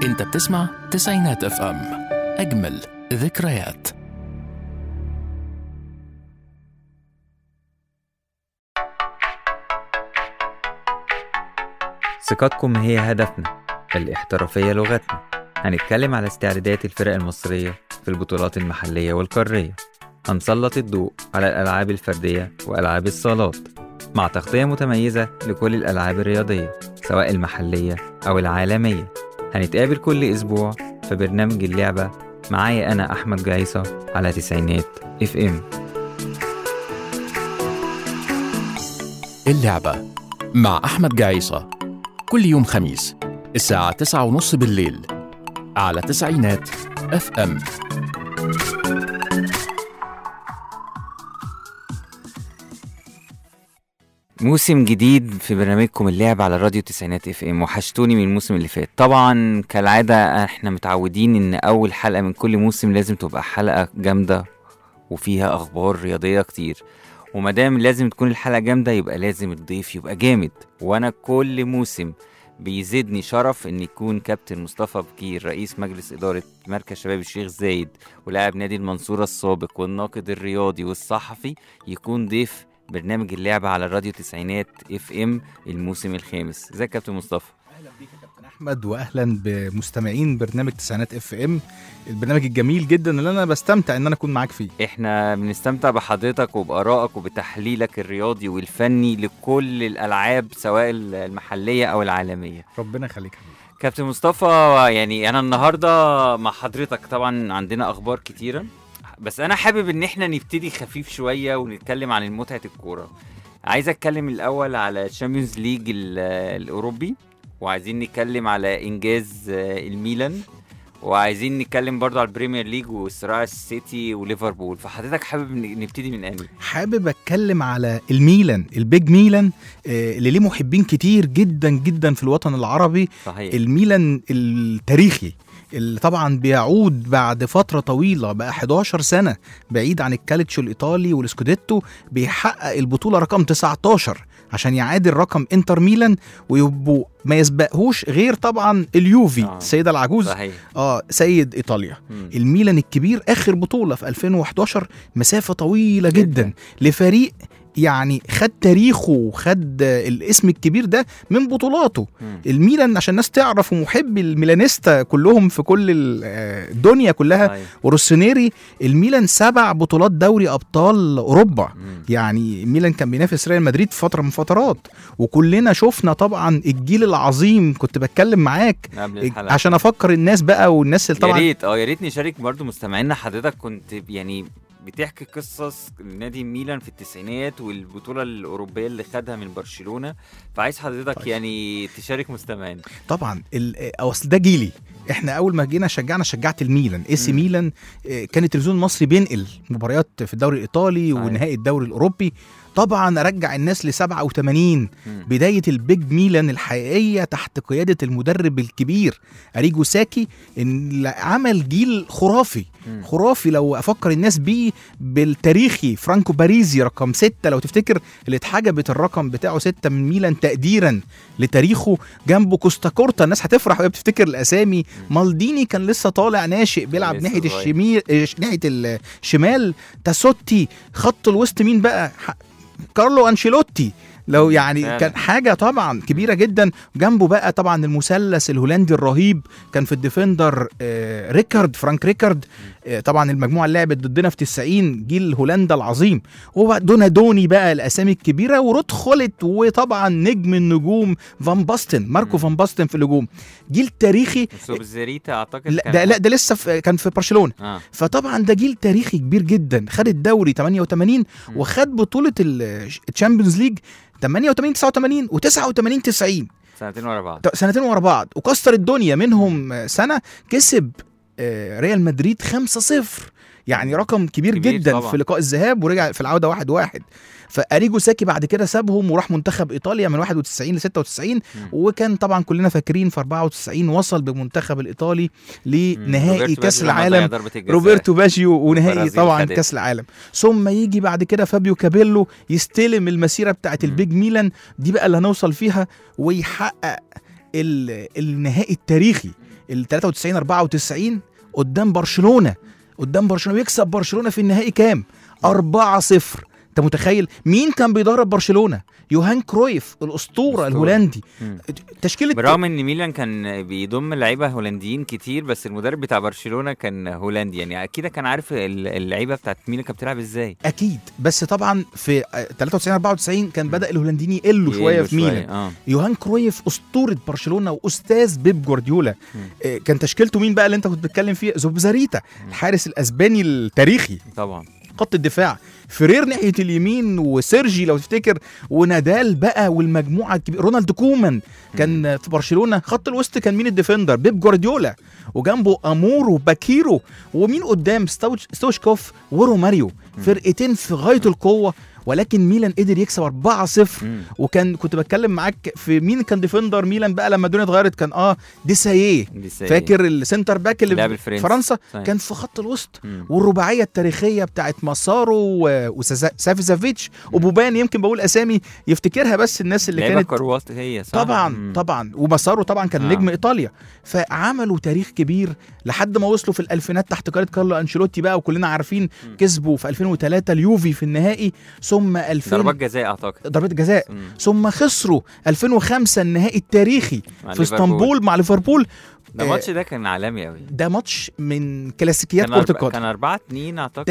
انت بتسمع تسعينات اف ام، اجمل ذكريات. ثقتكم هي هدفنا، الاحترافية لغتنا. هنتكلم على استعدادات الفرق المصرية في البطولات المحلية والقارية. هنسلط الضوء على الألعاب الفردية وألعاب الصالات مع تغطية متميزة لكل الألعاب الرياضية سواء المحلية أو العالمية. هنتقابل كل أسبوع في برنامج اللعبة معايا أنا أحمد جعيصة على تسعينات اف ام. اللعبة مع أحمد جعيصة كل يوم خميس الساعة 9:30 بالليل على تسعينات اف ام. موسم جديد في برنامجكم اللعب على راديو تسعينات اف ام. وحشتوني من الموسم اللي فات. طبعا كالعادة احنا متعودين ان اول حلقة من كل موسم لازم تبقى حلقة جامدة وفيها اخبار رياضية كتير، ومادام لازم تكون الحلقة جامدة يبقى لازم الضيف يبقى جامد. وانا كل موسم بيزيدني شرف ان يكون كابتن مصطفى بكير رئيس مجلس ادارة مركز شباب الشيخ زايد ولاعب نادي المنصورة السابق والناقد الرياضي والصحفي يكون ضيف برنامج اللعبة على راديو تسعينات اف ام الموسم الخامس. ازيك كابتن مصطفى؟ اهلا بيك يا كابتن احمد، واهلا بمستمعين برنامج تسعينات اف ام، البرنامج الجميل جدا اللي انا بستمتع ان انا اكون معاك فيه. احنا بنستمتع بحضرتك وبآرائك وبتحليلك الرياضي والفني لكل الالعاب سواء المحلية او العالمية. ربنا يخليك حبيبي. كابتن مصطفى، يعني انا النهاردة مع حضرتك طبعا عندنا اخبار كتيرة، بس انا حابب ان احنا نبتدي خفيف شوية ونتكلم عن متعة الكورة. عايز اتكلم الاول على الشامبيونز ليج الاوروبي، وعايزين نتكلم على انجاز الميلان، وعايزين نتكلم برضو على البريمير ليج وصراع السيتي وليفربول. فحضرتك حابب نبتدي من انهي؟ حابب اتكلم على الميلان، البيج ميلان اللي ليه محبين كتير جدا جدا في الوطن العربي. صحيح. الميلان التاريخي اللي طبعا بيعود بعد فترة طويلة، بقى 11 سنة بعيد عن الكالتشو الإيطالي والسكوديتو، بيحقق البطولة رقم 19 عشان يعادل رقم انتر ميلان، ويبقوا ما يسبقهوش غير طبعا اليوفي السيدة العجوز. صحيح. سيد إيطاليا. الميلان الكبير آخر بطولة في 2011، مسافة طويلة جدا لفريق يعني خد تاريخه وخد الاسم الكبير ده من بطولاته. الميلان عشان الناس تعرف، ومحبي الميلانيستا كلهم في كل الدنيا كلها وروسونيري، الميلان 7 بطولات دوري أبطال أوروبا. يعني الميلان كان بينافس ريال مدريد في فترة من فترات، وكلنا شفنا طبعا الجيل العظيم. كنت بتكلم معاك عشان أفكر الناس بقى، والناس اللي طبعا يا ريت نشارك برضو مستمعينا. حضرتك كنت يعني بتحكي قصص نادي ميلان في التسعينات والبطولة الأوروبية اللي خدها من برشلونة، فعايز حضرتك يعني تشارك مستمعين. طبعا أصل ده جيلي. احنا اول ما جينا شجعت الميلان سي ميلان. كان التلفزيون المصري بينقل مباريات في الدوري الإيطالي ونهائي الدوري الأوروبي. طبعا ارجع الناس ل87 بداية البيج ميلان الحقيقية تحت قيادة المدرب الكبير أريجو ساكي، اللي عمل جيل خرافي. لو افكر الناس بيه بالتاريخي، فرانكو باريزي رقم 6 لو تفتكر، اللي اتحجبت الرقم بتاعه 6 من ميلان تقديرا لتاريخه. جنبه كوستا كورتا، الناس هتفرح وهي بتفتكر الاسامي. مالديني كان لسه طالع ناشئ بيلعب ناحية الشمال. تاسوتي. خط الوسط مين بقى؟ كارلو أنشيلوتي. لو يعني كان حاجة طبعا كبيرة جدا. جنبه بقى طبعا المثلث الهولندي الرهيب، كان في الديفندر فرانك ريكارد. طبعا المجموعة اللي لعبت ضدنا في 90 جيل هولندا العظيم. ودوني بقى الأسامي الكبيرة، ورود خولت، وطبعا نجم النجوم فان باستن، ماركو فان باستن في الهجوم. جيل تاريخي. سوبزريتا اعتقد. لا ده لسه كان في برشلونة. فطبعا ده جيل تاريخي كبير جدا. خد الدوري 88 وخد بطولة الشامبيونز ليج 88 89 و89 90 سنتين ورا بعض، وكسر الدنيا. منهم سنة كسب ريال مدريد 5-0، يعني رقم كبير جدا طبعا. في لقاء الذهاب، ورجع في العودة 1-1. فأريجو ساكي بعد كده سابهم وراح منتخب إيطاليا من 91 ل96. وكان طبعا كلنا فاكرين في 94 وصل بمنتخب الإيطالي لنهائي كأس العالم، روبرتو باجيو، ونهائي طبعا كأس العالم. ثم يجي بعد كده فابيو كابيلو يستلم المسيرة بتاعت البيج ميلان دي بقى اللي هنوصل فيها، ويحقق النهائي التاريخي ال 93 94 قدام برشلونه ويكسب برشلونه في النهائي كام؟ 4-0. انت متخيل مين كان بيدرب برشلونه؟ يوهان كرويف الاسطوره الهولندي. تشكيله برغم ان ميلان كان بيضم لعيبه هولنديين كتير، بس المدرب بتاع برشلونه كان هولندي، يعني اكيد كان عارف اللعيبه بتاعت ميلان كانت بتلعب ازاي. اكيد، بس طبعا في 93 94 كان بدا الهولنديين يقلوا شويه في ميلان. يوهان كرويف اسطوره برشلونه واستاذ بيب جوارديولا. كان تشكيلته مين بقى اللي انت كنت بتتكلم فيه؟ زوبزاريتا الحارس الاسباني التاريخي طبعا، خط الدفاع، فرير ناحيه اليمين، وسيرجي لو تفتكر، ونادال بقى والمجموعه الكبيره، رونالد كومان كان في برشلونه. خط الوسط كان مين الديفندر؟ بيب جوارديولا، وجنبه امور وباكيرو، ومين قدام؟ ستوشكوف وروماريو. فرقتين في غايه القوه، ولكن ميلان قدر يكسب 4-0. كنت بتكلم معاك في مين كان ديفندر ميلان بقى لما الدنيا اتغيرت. كان ديساييه. فاكر السنتر باك اللي في فرنسا؟ كان في خط الوسط. والرباعيه التاريخيه بتاعت ماسارو وسافيزافيتش وبوبان، يمكن بقول اسامي يفتكرها بس الناس اللي كانت كروات هي صح؟ طبعا وماسارو طبعا كان نجم ايطاليا. فعملوا تاريخ كبير لحد ما وصلوا في الالفينات تحت قياده كارلو انشيلوتي بقى، وكلنا عارفين كسبوا في 2003 اليوفي في النهائي، ثم 2000 ضربات جزاء اعتقد، ضربات جزاء، ثم خسروا 2005 النهائي التاريخي في اسطنبول مع ليفربول. ده الماتش ده كان عالمي قوي، ده ماتش من كلاسيكيات كرة القدم. كان 4-2 اعتقد،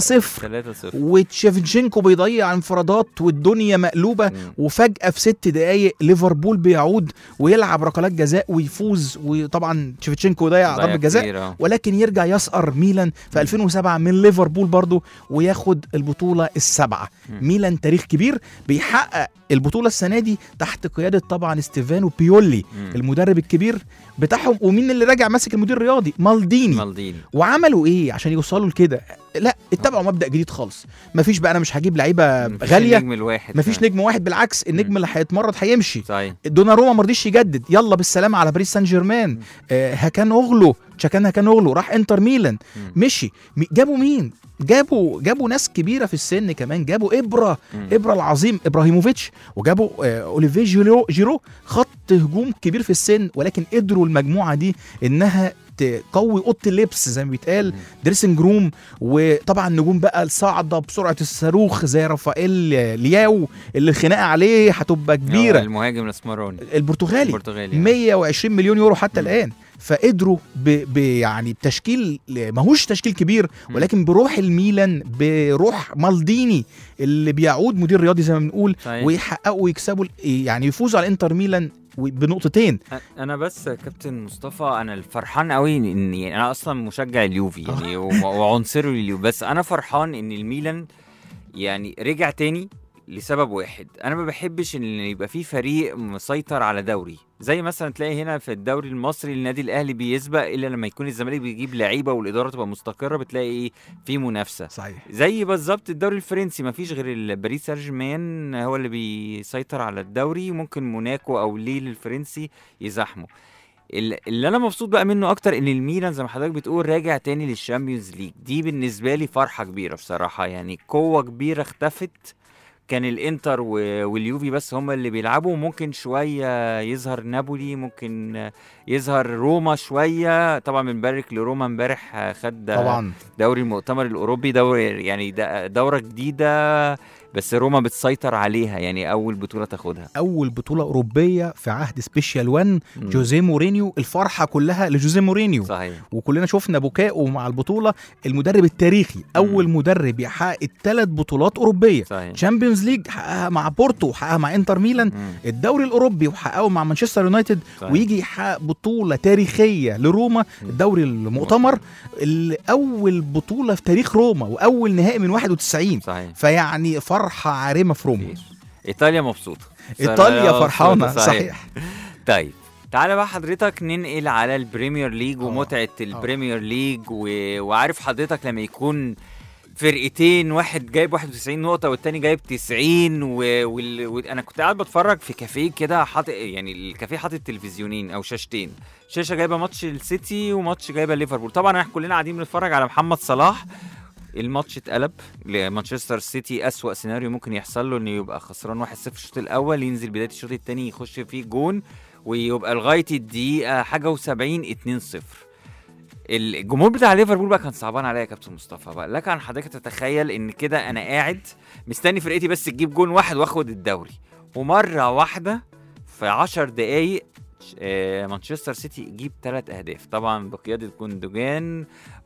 3-0 وتشيفنشينكو بيضيع انفرادات والدنيا مقلوبة. وفجأة في 6 دقايق ليفربول بيعود ويلعب ركلات جزاء ويفوز، وطبعا تشيفنشينكو يضيع ضربة جزاء، ولكن يرجع يسقر ميلان في 2007 من ليفربول برضو وياخد البطولة السبعة. ميلان تاريخ كبير، بيحقق البطولة السنة دي تحت قيادة طبعا ستيفانو بيولي المدرب الكبير بتاعهم. ومين اللي راجع ماسك المدير الرياضي؟ مالديني. وعملوا ايه عشان يوصلوا لكده؟ لا، اتبعوا مبدأ جديد خالص. مفيش بقى انا مش هجيب لعيبه غاليه، مفيش نجم واحد، بالعكس النجم اللي هيتمرد هيمشي. دوناروما ما رضيش يجدد، يلا بالسلامه على باريس سان جيرمان. هكان اوغلو راح انتر ميلان، مشي. جابوا مين؟ جابوا ناس كبيره في السن كمان. جابوا ابره العظيم ابراهيموفيتش، وجابوا اوليفيه جيرو، خط هجوم كبير في السن، ولكن قدروا المجموعه دي انها تقوي اوضه اللبس زي ما بيتقال، دريسنج روم. وطبعا نجوم بقى الصاعده بسرعه الصاروخ زي رافائيل لياو اللي الخناقه عليه هتبقى كبيره، المهاجم الاسمراني البرتغالي 120 مليون يورو حتى الان. فقدروا يعني بتشكيل ماهوش تشكيل كبير، ولكن بروح الميلان، بروح مالديني اللي بيعود مدير رياضي زي ما بنقول، ويحققوا ويكسبوا، يعني يفوزوا على انتر ميلان بنقطتين. انا بس كابتن مصطفى، انا الفرحان قوي ان يعني انا اصلا مشجع اليوفي يعني وعنصري لليوفي، بس انا فرحان ان الميلان يعني رجع تاني لسبب واحد. انا ما بحبش ان يبقى في فريق مسيطر على دوري، زي مثلا تلاقي هنا في الدوري المصري النادي الاهلي بيسبق الا لما يكون الزمالك بيجيب لعيبه والاداره تبقى مستقره، بتلاقي ايه في منافسه. صحيح. زي بالظبط الدوري الفرنسي ما فيش غير باريس سان جيرمان هو اللي بيسيطر على الدوري، ممكن موناكو او ليل الفرنسي يزاحموا. اللي انا مبسوط بقى منه اكتر ان الميلان زي ما حضرتك بتقول راجع تاني للشامبيونز ليج. دي بالنسبه لي فرحه كبيره بصراحه، يعني قوه كبيره اختفت. كان الانتر واليوفي بس هم اللي بيلعبوا، ممكن شويه يظهر نابولي، ممكن يظهر روما شويه. طبعا بنبارك لروما امبارح خد طبعا دوري المؤتمر الاوروبي، دوري يعني دوره جديده، بس روما بتسيطر عليها، يعني اول بطوله تاخدها، اول بطوله اوروبيه في عهد سبيشال 1 جوزيه مورينيو. الفرحه كلها لجوزيه مورينيو. صحيح. وكلنا شفنا بكائه مع البطوله. المدرب التاريخي، اول مدرب يحقق 3 بطولات اوروبيه، تشامبيونز ليج حققها مع بورتو وحققها مع انتر ميلان، الدوري الاوروبي وحققه مع مانشستر يونايتد، ويجي يحقق بطوله تاريخيه لروما، الدوري المؤتمر، اول بطوله في تاريخ روما، واول نهائي من 91. صحيح. فيعني فرحه عارمه في روما. ايطاليا مبسوطه، ايطاليا فرحانه. صحيح. طيب تعالى بقى حضرتك ننقل على البريمير ليج ومتعه البريمير ليج. وعارف حضرتك لما يكون فرقتين، واحد جايب 91 نقطة والتاني جايب 90 وانا كنت قاعد بتفرج في كافيه كده، حاطط يعني الكافيه حاطط تلفزيونين او شاشتين، شاشة جايبة ماتش السيتي وماتش جايبة ليفربول. طبعا احنا كلنا قاعدين بنتفرج على محمد صلاح. الماتش اتقلب لمانشستر سيتي، أسوأ سيناريو ممكن يحصل له انه يبقى خسران 1-0 الشوط الاول، ينزل بداية الشوط الثاني يخش فيه جون ويبقى لغايه الدقيقه حاجه و70 2-0. الجمهور بتاع ليفربول بقى كان صعبان عليا يا كابتن مصطفى. بقى لك عن حضرتك تتخيل ان كده انا قاعد مستني فرقتي بس تجيب جون واحد واخد الدوري، ومره واحده في 10 دقايق مانشستر سيتي يجيب 3 أهداف، طبعا بقياده جوندوجان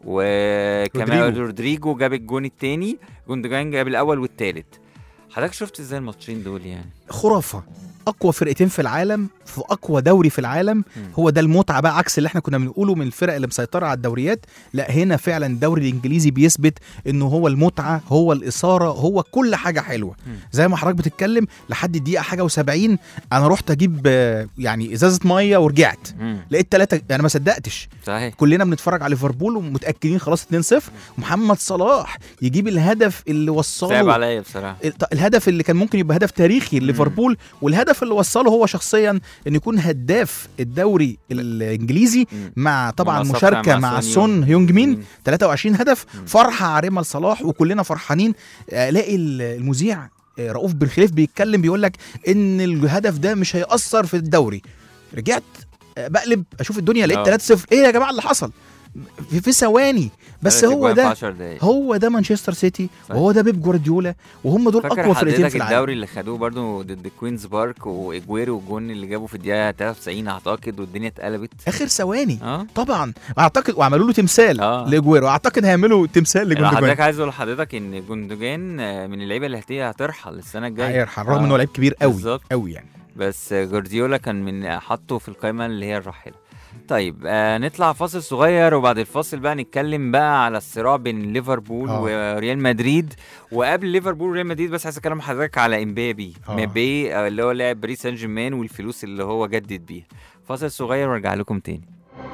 وكمان رودريجو جاب الجون الثاني، جوندوجان جاب الاول والثالث. حضرتك شفت ازاي الماتشين دول؟ يعني خرافه، اقوى فرقتين في العالم في اقوى دوري في العالم. هو ده المتعه بقى، عكس اللي احنا كنا بنقوله من الفرق اللي مسيطره على الدوريات. لا، هنا فعلا الدوري الانجليزي بيثبت انه هو المتعه، هو الاثاره، هو كل حاجه حلوه. زي ما حضرتك بتتكلم لحد الدقيقه حاجه و70 انا رحت اجيب يعني ازازه ميه ورجعت لقيت 3، انا ما صدقتش. صحيح. كلنا بنتفرج على ليفربول ومتاكدين خلاص 2-0، محمد صلاح يجيب الهدف اللي وصله، صعب عليا بصراحه، الهدف اللي كان ممكن يبقى هدف تاريخي لليفربول، والهدف اللي وصله هو شخصيا ان يكون هداف الدوري الانجليزي مع طبعا مشاركه مع سون هيونج مين 23 هدف. فرحه عارمه لصلاح وكلنا فرحانين. الاقي المذيع رؤوف بن خليف بيتكلم بيقول لك ان الهدف ده مش هيأثر في الدوري. رجعت بقلب اشوف الدنيا لقيت 3-0. ايه يا جماعه اللي حصل في ثواني بس؟ هو ده مانشستر سيتي، وهو ده بيب جوارديولا، وهم دول اقوى فرقتين في العالم. الدوري اللي خدوه برضو ضد كوينز بارك واجويرو، والجون اللي جابه في الدقيقه 93 اعتقد، والدنيا اتقلبت اخر ثواني. طبعا اعتقد وعملوا له تمثال لاجويرو، اعتقد هيعملوا تمثال لجوندوجان. حضرتك عايز اقول لحضرتك ان جوندوجان من اللعيبه اللي هترحل السنه الجايه، هيرحل رغم انه لعيب كبير قوي قوي يعني، بس جوارديولا كان من حطه في القائمه اللي هي الراحله. طيب نطلع فاصل صغير، وبعد الفاصل بقى نتكلم بقى على الصراع بين ليفربول وريال مدريد. وقبل ليفربول وريال مدريد بس عايز اكلم حضرتك على امبابي اللي هو لاعب باريس سان جيرمان والفلوس اللي هو جدد بيها. فاصل صغير وارجع لكم تاني.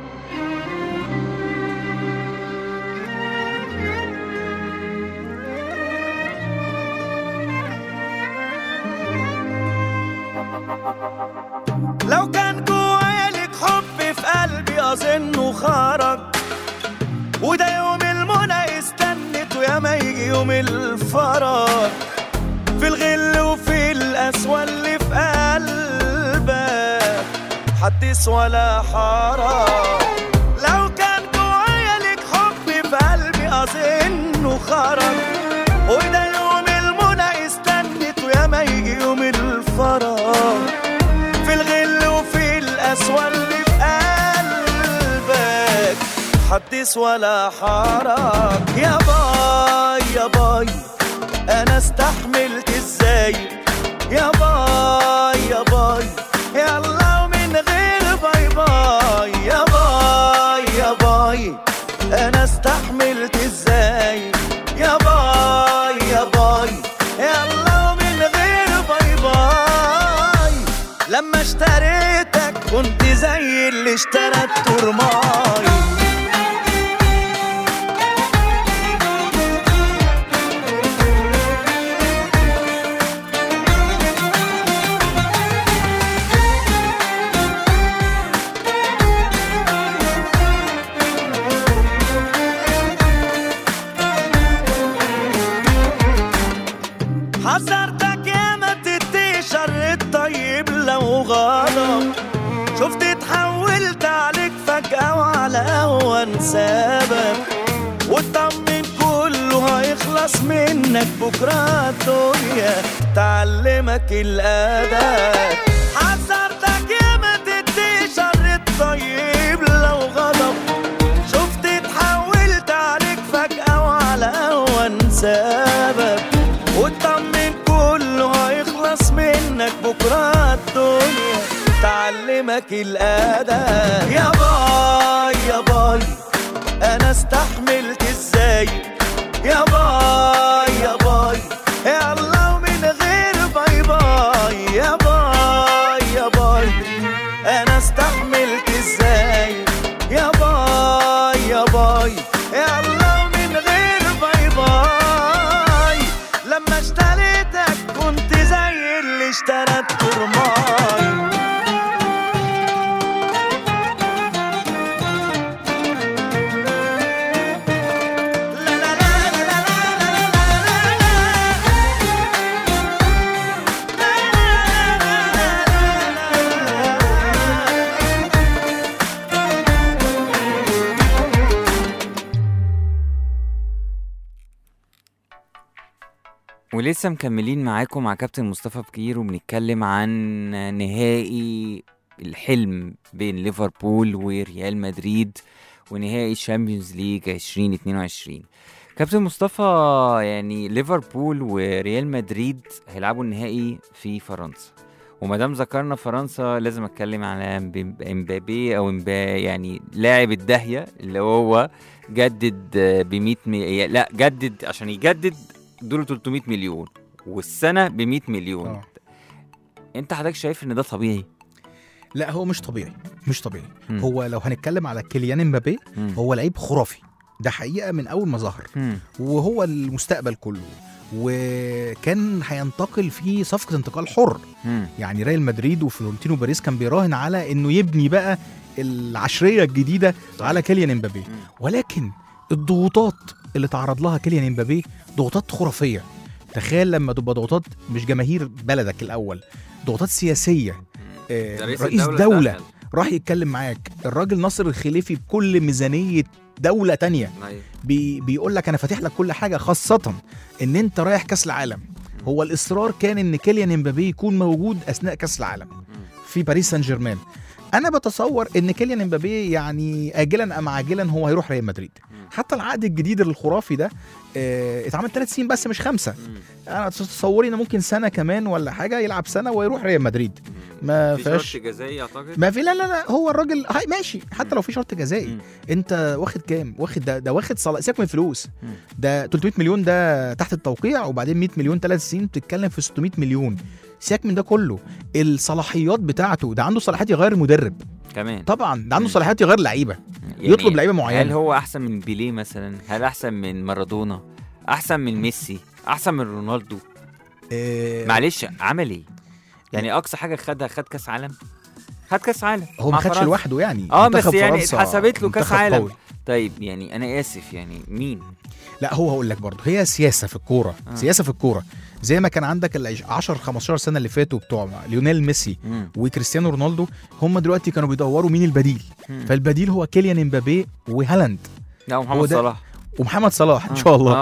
لو كان جوايا لك حب في قلبي أظنه خرج، وده يوم المنى استنت ويا ما يجي يوم الفرج، في الغل وفي القسوة اللي في قلبك حدث ولا حرج. لو كان جوايا لك حب في قلبي أظنه خرج، وده يوم المنى استنت ويا ما يجي يوم الفرج، في الغل وفي القسوة اللي في قلبك حدث ولا حرج. يا باي يا باي أنا استحملت إزاي، يا باي يا باي يلا ومن غير باي باي، يا باي يا باي أنا استحملت إزاي، يا باي يا باي يلا ومن غير باي باي. لما اشتريتك كنت زي اللي اشترى الترماي، حذرتك يا ما تدي شر الطيب لو غلط، شفت اتحولت عليك فجأة وعلى أهون سبب، واطمن كله هيخلص منك بكرة الدنيا تعلمك الأدب. حذرتك يا ما تدي شر الطيب لو غضب، شفت اتحولت عليك فجأة وعلى أهون سبب، واطمن كله هيخلص منك بكرة الدنيا تعلمك الأدب. يا باي يا باي أنا استحملت إزاي، يا باي يا باي يلا ومن غير باي باي، يا باي يا باي أنا استحملت إزاي، يا باي يا باي يلا ومن غير باي باي. لما اشتريتك كنت زي اللي اشترى الترماي، ولسه مكملين معاكم مع كابتن مصطفى بكير وبنتكلم عن نهائي الحلم بين ليفربول وريال مدريد ونهائي الشامبيونز ليج 2022. كابتن مصطفى، يعني ليفربول وريال مدريد هيلعبوا النهائي في فرنسا، ومادام ذكرنا فرنسا لازم اتكلم على امبابي او يعني لاعب الدهية اللي هو جدد لا جدد عشان يجدد دول 300 مليون والسنة ب100 مليون. انت حضرتك شايف ان ده طبيعي؟ لا، هو مش طبيعي. هو لو هنتكلم على كيليان امبابي هو لعيب خرافي، ده حقيقة من أول ما ظهر، وهو المستقبل كله، وكان هينتقل في صفقة انتقال حر. يعني ريال مدريد وفلورنتينو باريس كان بيراهن على إنه يبني بقى العشرية الجديدة على كيليان امبابي، ولكن الضغوطات اللي تعرض لها كيليان امبابي ضغوطات خرافية. تخيل لما تبقى ضغوطات مش جماهير بلدك الأول، ضغوطات سياسية، رئيس دولة راح يتكلم معاك، الراجل ناصر الخليفي بكل ميزانية دولة تانية بيقول لك أنا فاتح لك كل حاجة، خاصة إن أنت رايح كأس العالم. هو الإصرار كان إن كيليان امبابي يكون موجود أثناء كأس العالم في باريس سان جيرمان. أنا بتصور إن كيليان امبابي يعني آجلا أم عاجلا هو هيروح ريال مدريد. حتى العقد الجديد الخرافي ده اتعمل 3 سنين بس مش 5. أنا تصوري إن ممكن سنة كمان ولا حاجة يلعب سنة ويروح ريال مدريد. ما فيش شرط جزائي أعتقد. ما في لا هو الراجل هاي ماشي حتى لو في شرط جزائي. أنت واخد كام؟ واخد ده واخد سيبك من الفلوس. ده 300 مليون ده تحت التوقيع، وبعدين 100 مليون 3 سنين، بتتكلم في 600 مليون. سيبك من ده كله. الصلاحيات بتاعته ده عنده صلاحيات يغير مدرب كمان، طبعا ده عنده صلاحيات يغير لعيبه، يعني يطلب لعيبه معينه. هل هو احسن من بيليه مثلا؟ هل احسن من مارادونا؟ احسن من ميسي؟ احسن من رونالدو؟ معلش عمل ايه يعني؟ اقصى حاجه خد كاس عالم. خد كاس عالم، هو ما خدش لوحده يعني، بس يعني اتحسبت له كاس عالم. طيب يعني انا اسف، يعني مين؟ لا هو هقول لك برضه هي سياسه في الكوره. سياسه في الكوره زي ما كان عندك ال 10-15 سنه اللي فاتوا بتوع ليونيل ميسي وكريستيانو رونالدو، هم دلوقتي كانوا بيدوروا مين البديل. فالبديل هو كيليان امبابي وهالاند، لا محمد صلاح ومحمد صلاح ان شاء الله.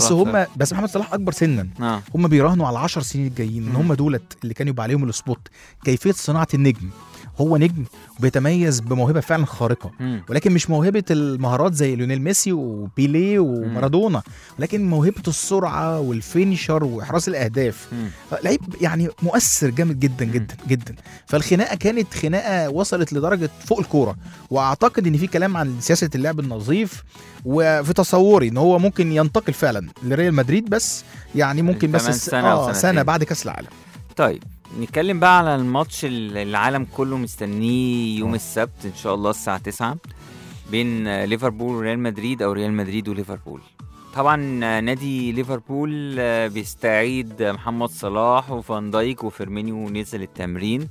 بس محمد صلاح اكبر سنا. هم بيراهنوا على 10 سنين الجايين ان هم دولت اللي كانوا يبقى عليهم السبوت. كيفيه صناعه النجم، هو نجم وبيتميز بموهبه فعلا خارقه، ولكن مش موهبه المهارات زي ليونيل ميسي وبيليه ومارادونا، ولكن موهبه السرعه والفينيشر واحراز الاهداف. لعيب يعني مؤثر جامد جدا جدا جدا. فالخناقه كانت خناقه وصلت لدرجه فوق الكوره، واعتقد ان في كلام عن سياسه اللعب النظيف، وفي تصوري ان هو ممكن ينتقل فعلا لريال مدريد، بس يعني ممكن بس سنه بعد كاس العالم. طيب نتكلم بقى على الماتش اللي العالم كله مستنيه يوم السبت ان شاء الله الساعه 9 بين ليفربول وريال مدريد، او ريال مدريد وليفربول. طبعا نادي ليفربول بيستعيد محمد صلاح وفان دايك وفيرمينيو نزل التمرين.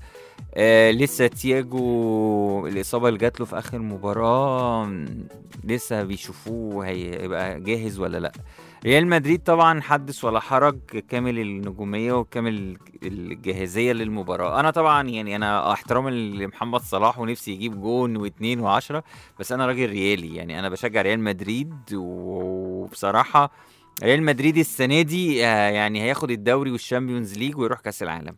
لسه تياجو الإصابة اللي جات له في آخر مباراة لسه بيشوفوه هيبقى جاهز ولا لأ. ريال مدريد طبعا حدث ولا حرج، كامل النجومية وكامل الجاهزية للمباراة. أنا طبعا يعني أنا احترام لمحمد صلاح ونفسي يجيب جون و2 و10، بس أنا راجل ريالي، يعني أنا بشجع ريال مدريد، وبصراحة ريال مدريد السنة دي يعني هياخد الدوري والشامبيونز ليج ويروح كأس العالم.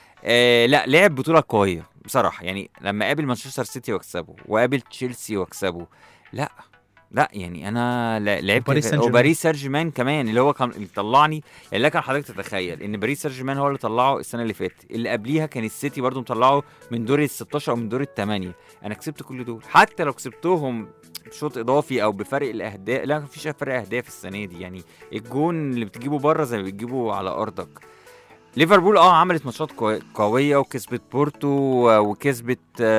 لا لعب بطولة قوية بصراحة، يعني لما قابل مانشستر سيتي واكسبه، وقابل تشيلسي واكسبه، لا يعني انا لعبت وباريس سان جيرمان كمان اللي هو كان اللي طلعني. يعني لكن حضرتك تتخيل ان باريس سان جيرمان هو اللي طلعه السنه اللي فاتت، اللي قبليها كان السيتي برضو مطلعه من دور ال16 او من دور ال8. انا كسبت كل دول، حتى لو كسبتهم بشوط اضافي او بفرق الاهداف، لا مفيش فرق اهداف السنه دي، يعني الجون اللي بتجيبه بره زي ما بتجيبه على ارضك. ليفربول عملت ماتشات قويه وكسبت بورتو وكسبت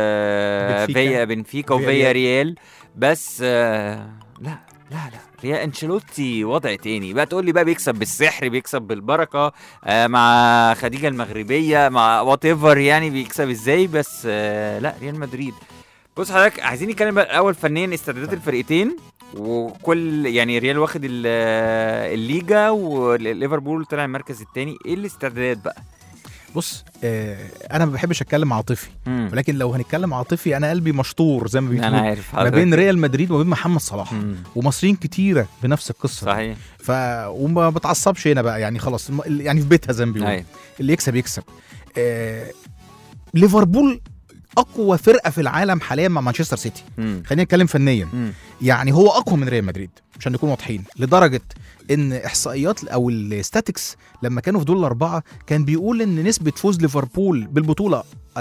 بنفيكا وفيا ريال، بس لا ريال انشيلوتي وضع تاني بقى. تقول لي بقى بيكسب بالسحر، بيكسب بالبركه مع خديجه المغربيه مع وات ايفر، يعني بيكسب ازاي؟ بس لا ريال مدريد. بص حضرتك عايزين نتكلم بقى الاول فنيا استعدادات الفرقتين، وكل يعني ريال واخد الليجا وليفربول طلع المركز الثاني، ايه الاستعدادات بقى؟ بص انا ما بحبش اتكلم عاطفي، ولكن لو هنتكلم عاطفي انا قلبي مشطور زي ما بيقولوا، انا عارف ما بين ريال مدريد وما بين محمد صلاح. ومصريين كتيره بنفس القصه. صحيح. وما بتعصبش هنا بقى، يعني خلاص يعني في بيتها زي ما بيقولوا، اللي يكسب يكسب. ليفربول اقوى فرقه في العالم حاليا مع مانشستر سيتي. خلينا نتكلم فنيا. يعني هو اقوى من ريال مدريد عشان نكون واضحين، لدرجه ان احصائيات او الستاتكس لما كانوا في دول الاربعه كان بيقول ان نسبه فوز ليفربول بالبطوله 42%،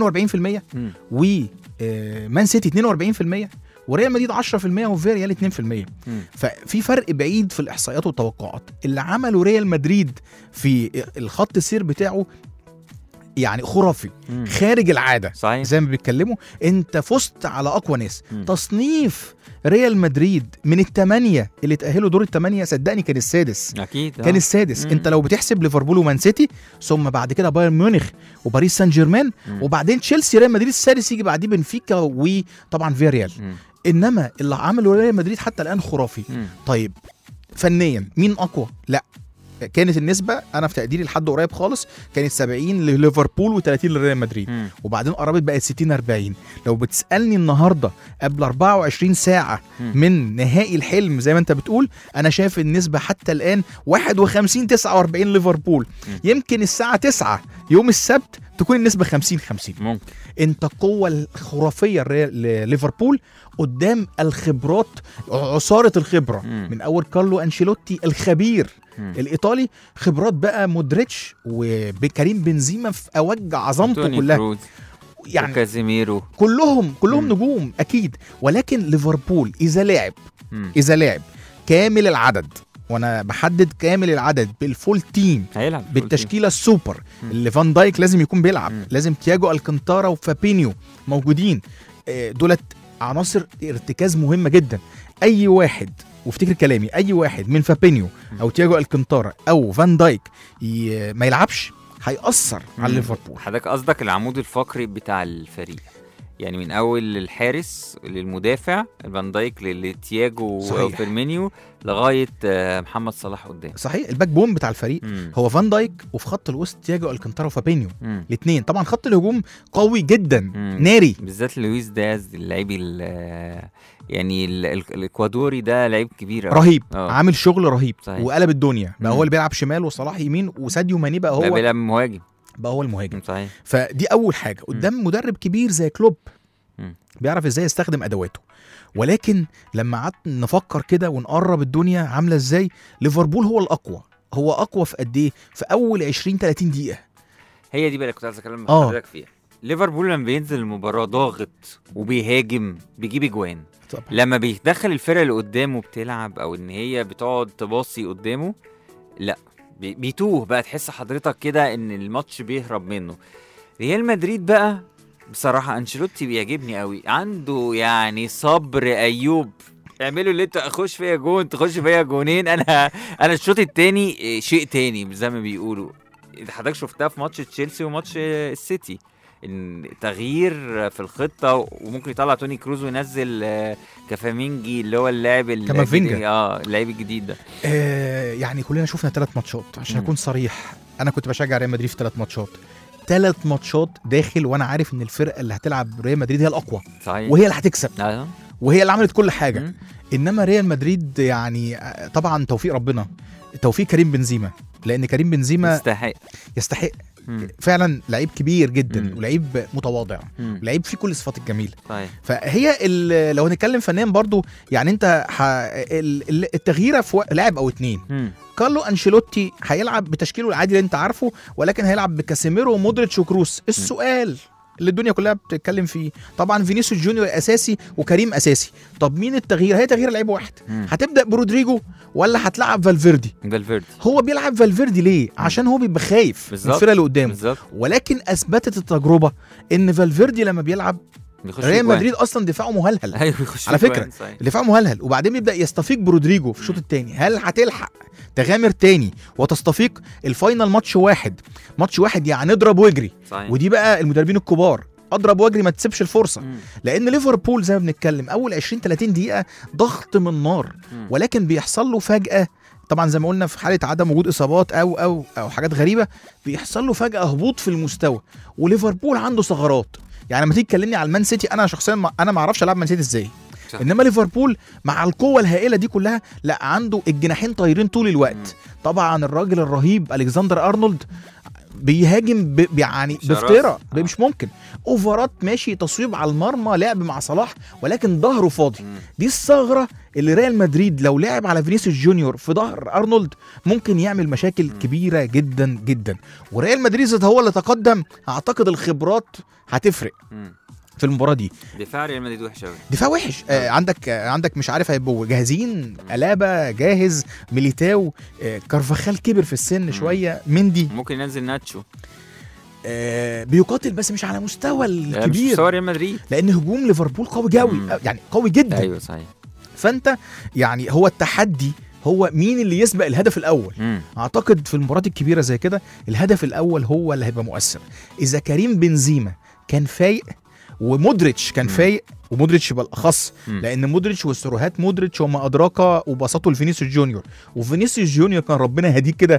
ومان سيتي 42%، وريال مدريد 10%، وفيريال 2%. ففي فرق بعيد في الاحصائيات والتوقعات. اللي عمله ريال مدريد في الخط السير بتاعه يعني خرافي، خارج العاده. صحيح. زي ما بيتكلموا، انت فزت على اقوى ناس. تصنيف ريال مدريد من الثمانيه اللي تاهلوا دور الثمانيه، صدقني كان السادس. اكيد كان السادس. انت لو بتحسب ليفربول ومان سيتي، ثم بعد كده بايرن ميونخ وباريس سان جيرمان، وبعدين تشيلسي، ريال مدريد السادس، يجي بعديه بنفيكا وطبعا فياريال. انما اللي عمله ريال مدريد حتى الان خرافي. طيب فنيا مين اقوى؟ لا، كانت النسبة أنا في تقديري لحد قريب خالص كانت 70 لليفربول و30 لريال مدريد، وبعدين قربت بقت 60-40. لو بتسألني النهاردة قبل 24 ساعة من نهائي الحلم زي ما أنت بتقول، أنا شايف النسبة حتى الآن 51-49 ليفربول. يمكن الساعة 9 يوم السبت تكون النسبة 50-50. ممكن. أنت القوة الخرافية لليفربول قدام الخبرات، عصارة الخبرة، من أول كارلو أنشيلوتي الخبير الإيطالي، خبرات بقى مودريتش وكريم بنزيما في أوج عظمته كلها، يعني كازيميرو، كلهم نجوم أكيد. ولكن ليفربول إذا لعب كامل العدد، وانا بحدد كامل العدد بالفول تيم، هيلعب بالتشكيله السوبر اللي فان دايك لازم يكون بيلعب، لازم تياجو الكانتارا وفابينيو موجودين. دولت عناصر ارتكاز مهمه جدا. اي واحد، وافتكر كلامي، اي واحد من فابينيو او تياجو الكانتارا او فان دايك ما يلعبش هيأثر على ليفربول. حضرتك قصدك العمود الفقري بتاع الفريق، يعني من اول الحارس للمدافع فان دايك لتياجو وفيرمينيو لغايه محمد صلاح قدام. صحيح. الباك بون بتاع الفريق هو فان دايك، وفي خط الوسط تياجو الكانتارا وفابينيو الاثنين. طبعا خط الهجوم قوي جدا، ناري، بالذات لويس دياز اللعيب يعني الاكوادوري ده لعيب كبير رهيب. عامل شغل رهيب. صحيح. وقلب الدنيا بقى. هو اللي بيلعب شمال وصلاح يمين، وساديو ماني بقى هو بيلعب مهاجم، بقى هو المهاجم. صحيح. فدي اول حاجه قدام مدرب كبير زي كلوب، بيعرف ازاي يستخدم ادواته. ولكن لما قعدت نفكر كده ونقرب الدنيا عامله ازاي، ليفربول هو الاقوى. هو اقوى في قد ايه؟ في اول 20-30 دقيقه. هي دي بقى اللي كنت عايز اكلم حضرتك فيها. ليفربول لما بينزل المباراه ضاغط وبيهاجم بيجيب اجوان. طبعا. لما بيدخل الفرقه اللي قدامه بتلعب، او ان هي بتقعد تباصي قدامه، لا بيتوه بقى. تحس حضرتك كده ان الماتش بيهرب منه. ريال مدريد بقى بصراحه انشيلوتي بيعجبني قوي، عنده يعني صبر. ايوب اعملوا اللي انتوا، اخش فيا جون تخش فيا جونين، انا الشوط الثاني شيء تاني زي ما بيقولوا. حضرتك شفتها في ماتش تشيلسي وماتش السيتي، تغيير في الخطه، وممكن يطلع توني كروز وينزل كافامينجي اللي هو اللاعب اللاعب الجديد ده. يعني كلنا شفنا 3 ماتشات عشان اكون صريح. انا كنت بشجع ريال مدريد في 3 ماتشات، 3 ماتشات داخل وانا عارف ان الفرقه اللي هتلعب ريال مدريد هي الاقوى. صحيح. وهي اللي هتكسب. وهي اللي عملت كل حاجه. انما ريال مدريد يعني طبعا توفيق ربنا، توفيق كريم بنزيما، لان كريم بنزيما يستحق فعلا. لعيب كبير جدا، ولعيب متواضع، ولعيب فيه كل الصفات الجميله. فهي لو هنتكلم فنيا برضو، يعني انت التغييره في لاعب او 2. كارلو أنشيلوتي هيلعب بتشكيله العادي اللي انت عارفه، ولكن هيلعب بكاسيميرو ومودريتش وكروس. السؤال اللي الدنيا كلها بتتكلم فيه، طبعا فينيسيوس جونيور اساسي وكريم اساسي. طب مين التغيير؟ هي تغيير لعيب واحد. هتبدا برودريجو ولا هتلعب فالفيردي؟ هو بيلعب فالفيردي ليه؟ عشان هو بيبقى خايف من الفرقه اللي قدامه. ولكن اثبتت التجربه ان فالفيردي لما بيلعب ريال مدريد اصلا دفاعه مهلهل. على فكره دفاعه مهلهل، وبعدين بيبدا يستفيق برودريجو في الشوط الثاني. هل هتلحق تغامر تاني وتستفيق؟ الفاينل ماتش واحد يعني اضرب واجري. ودي بقى المدربين الكبار، اضرب واجري ما تسيبش الفرصه. لان ليفربول زي ما بنتكلم اول 20-30 دقيقه ضغط من نار، ولكن بيحصل له فجاه طبعا زي ما قلنا في حاله عدم وجود اصابات او حاجات غريبه بيحصل له فجاه هبوط في المستوى. وليفربول عنده ثغرات، يعني لما تيجي تكلمني على المان سيتي انا شخصيا انا ما اعرفش العب مان سيتي ازاي، انما ليفربول مع القوه الهائله دي كلها لا عنده الجناحين طايرين طول الوقت. طبعا الراجل الرهيب الكسندر ارنولد بيهاجم يعني بافتراء مش ممكن، اوفرات ماشي، تصويب على المرمى، لعب مع صلاح ولكن ظهره فاضي. دي الثغره اللي ريال مدريد لو لعب على فينيسيوس جونيور في ظهر ارنولد ممكن يعمل مشاكل كبيره جدا جدا. وريال مدريد هو اللي تقدم، اعتقد الخبرات هتفرق في المباراه دي. دفاع ريال مدريد وحش قوي، دفاع وحش. عندك مش عارف هيبقوا جاهزين، ألابا جاهز، ميليتاو، كارفاخال كبر في السن شويه، مندي ممكن ينزل ناتشو، بيقاتل بس مش على مستوى الكبير، مش مستوى ريال مدريد، لان هجوم ليفربول قوي قوي، يعني قوي جدا. ايوه صحيح. فانت يعني هو التحدي هو مين اللي يسبق الهدف الاول. اعتقد في المباريات الكبيره زي كده الهدف الاول هو اللي هيبقى مؤثر. اذا كريم بنزيما كان فايق ومودريتش كان فايق، ومودريتش بالاخص لان مودريتش والسروهات مودريتش وما ادراك وبساطه لفينيسيوس جونيور، وفينيسيوس جونيور كان ربنا هديك كده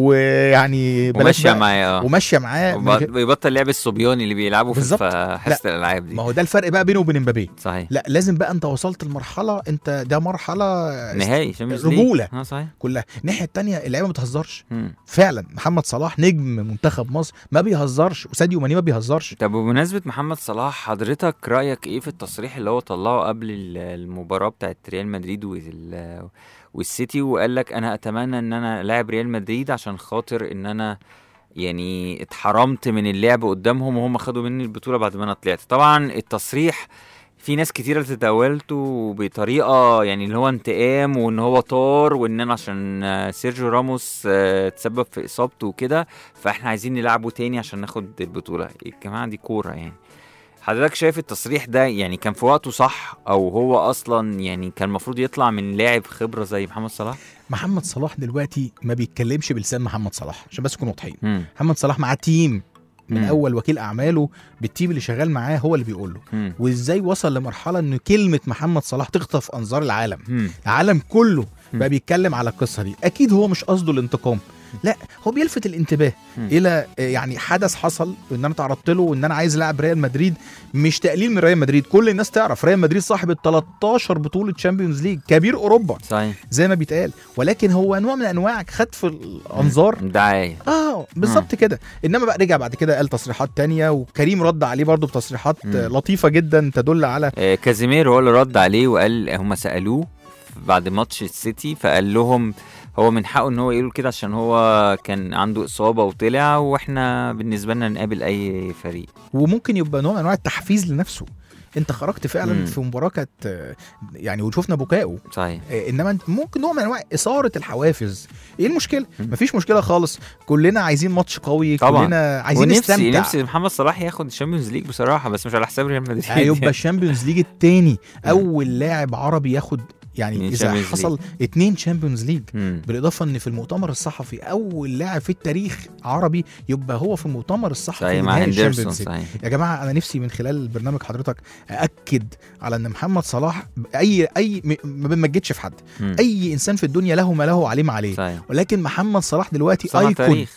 ويعني وماشيه معاه وماشيه معاه بيبطل لعب الصبياني اللي بيلعبوا في حصه الالعاب دي. ما هو ده الفرق بقى بينه وبين امبابي. صحيح. لا لازم بقى انت وصلت لمرحله، انت ده مرحله نهائي رجوله صحيح كلها. الناحيه الثانيه اللعيبه ما بتهزرش فعلا. محمد صلاح نجم منتخب مصر ما بيهزرش، وساديو ماني ما بيهزرش. طب بمناسبه محمد صلاح حضرتك رايك ايه في التصريح اللي هو طلعه قبل المباراه بتاعت ريال مدريد والسيتي، وقال لك انا اتمنى ان انا لاعب ريال مدريد عشان خاطر ان انا يعني اتحرمت من اللعب قدامهم وهم خدوا مني البطوله بعد ما انا طلعت. طبعا التصريح في ناس كتيرة تتاولته بطريقة يعني اللي هو انتقام، وان هو طار، وان انا عشان سيرجيو راموس تسبب في اصابته وكده فاحنا عايزين نلعبه تاني عشان ناخد البطولة. الجماعة دي كورة يعني. حضرتك شايف التصريح ده يعني كان في وقته صح، او هو اصلا يعني كان المفروض يطلع من لاعب خبرة زي محمد صلاح؟ محمد صلاح دلوقتي ما بيتكلمش بلسان محمد صلاح عشان بس نكون واضحين. محمد صلاح مع تيم من اول وكيل اعماله بالتيم اللي شغال معاه هو اللي بيقول له. وازاي وصل لمرحله ان كلمه محمد صلاح تخطف انظار العالم. العالم كله بقى بيتكلم على القصه دي. اكيد هو مش قصده الانتقام، لا هو بيلفت الانتباه الى يعني حدث حصل ان انا تعرضت له وان انا عايز لاعب ريال مدريد. مش تقليل من ريال مدريد، كل الناس تعرف ريال مدريد صاحب 13 بطوله تشامبيونز ليج، كبير اوروبا صحيح زي ما بيتقال، ولكن هو نوع من انواع خطف الانظار، دعايه بالظبط كده. انما بقى رجع بعد كده قال تصريحات تانية، وكريم رد عليه برضو بتصريحات لطيفه جدا تدل على كازيمير هو اللي رد عليه وقال هم سالوه بعد ماتش السيتي فقال لهم هو من حقه ان هو يقول كده عشان هو كان عنده اصابه وطلع، واحنا بالنسبه لنا نقابل اي فريق. وممكن يبقى نوع من انواع التحفيز لنفسه. انت خرجت فعلا في مباراه كانت يعني وشوفنا بكائه صحيح، انما انت ممكن نوع من انواع اثاره الحوافز. ايه المشكله؟ مفيش مشكله خالص، كلنا عايزين ماتش قوي طبعا. كلنا عايزين نستمتع. نفسي محمد صلاح ياخد الشامبيونز ليج بصراحه، بس مش على حساب ريال مدريد. هيبقى الشامبيونز ليج الثاني، اول لاعب عربي ياخد يعني إذا حصل 2 تشامبيونز ليج، بالإضافة أن في المؤتمر الصحفي أول لاعب في التاريخ عربي يبقى هو في المؤتمر الصحفي مع هندرسون. يا جماعة أنا نفسي من خلال برنامج حضرتك أأكد على أن محمد صلاح أي ما بنمجدش في حد، أي إنسان في الدنيا له ما له عليه ما عليه صحيح. ولكن محمد صلاح دلوقتي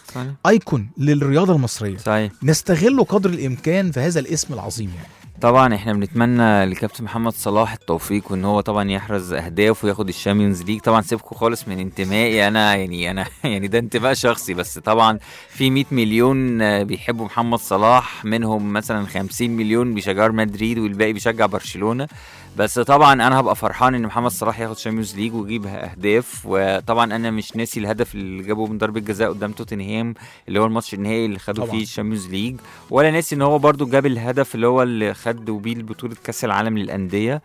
أيكون للرياضة المصرية صحيح. نستغله قدر الإمكان في هذا الاسم العظيم يعني. طبعا احنا بنتمنى لكابتن محمد صلاح التوفيق، وان هو طبعا يحرز اهداف وياخد الشامبيونز ليج. طبعا سيبكم خالص من انتمائي انا يعني ده انتماء شخصي، بس طبعا في 100 مليون بيحبوا محمد صلاح، منهم مثلا 50 مليون بيشجعوا مدريد والباقي بيشجع برشلونة. بس طبعا انا هبقى فرحان ان محمد صلاح ياخد شامبيونز ليج ويجيب اهداف. وطبعا انا مش ناسي الهدف اللي جابه من ضربة جزاء قدام توتنهام اللي هو الماتش النهائي اللي خدوا فيه الشامبيونز ليج، ولا ناسي ان هو برضو جاب الهدف اللي هو اللي خد بيه بطولة كاس العالم للأندية.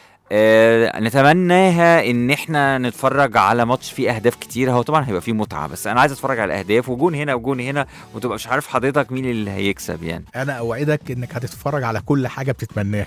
نتمناها ان احنا نتفرج على ماتش فيه اهداف كتير. هو طبعا هيبقى فيه متعة، بس انا عايز اتفرج على الاهداف وجون هنا وجون هنا، وتبقى مش عارف حضرتك مين اللي هيكسب يعني. انا اوعدك انك هتتفرج على كل حاجة بتتمناها،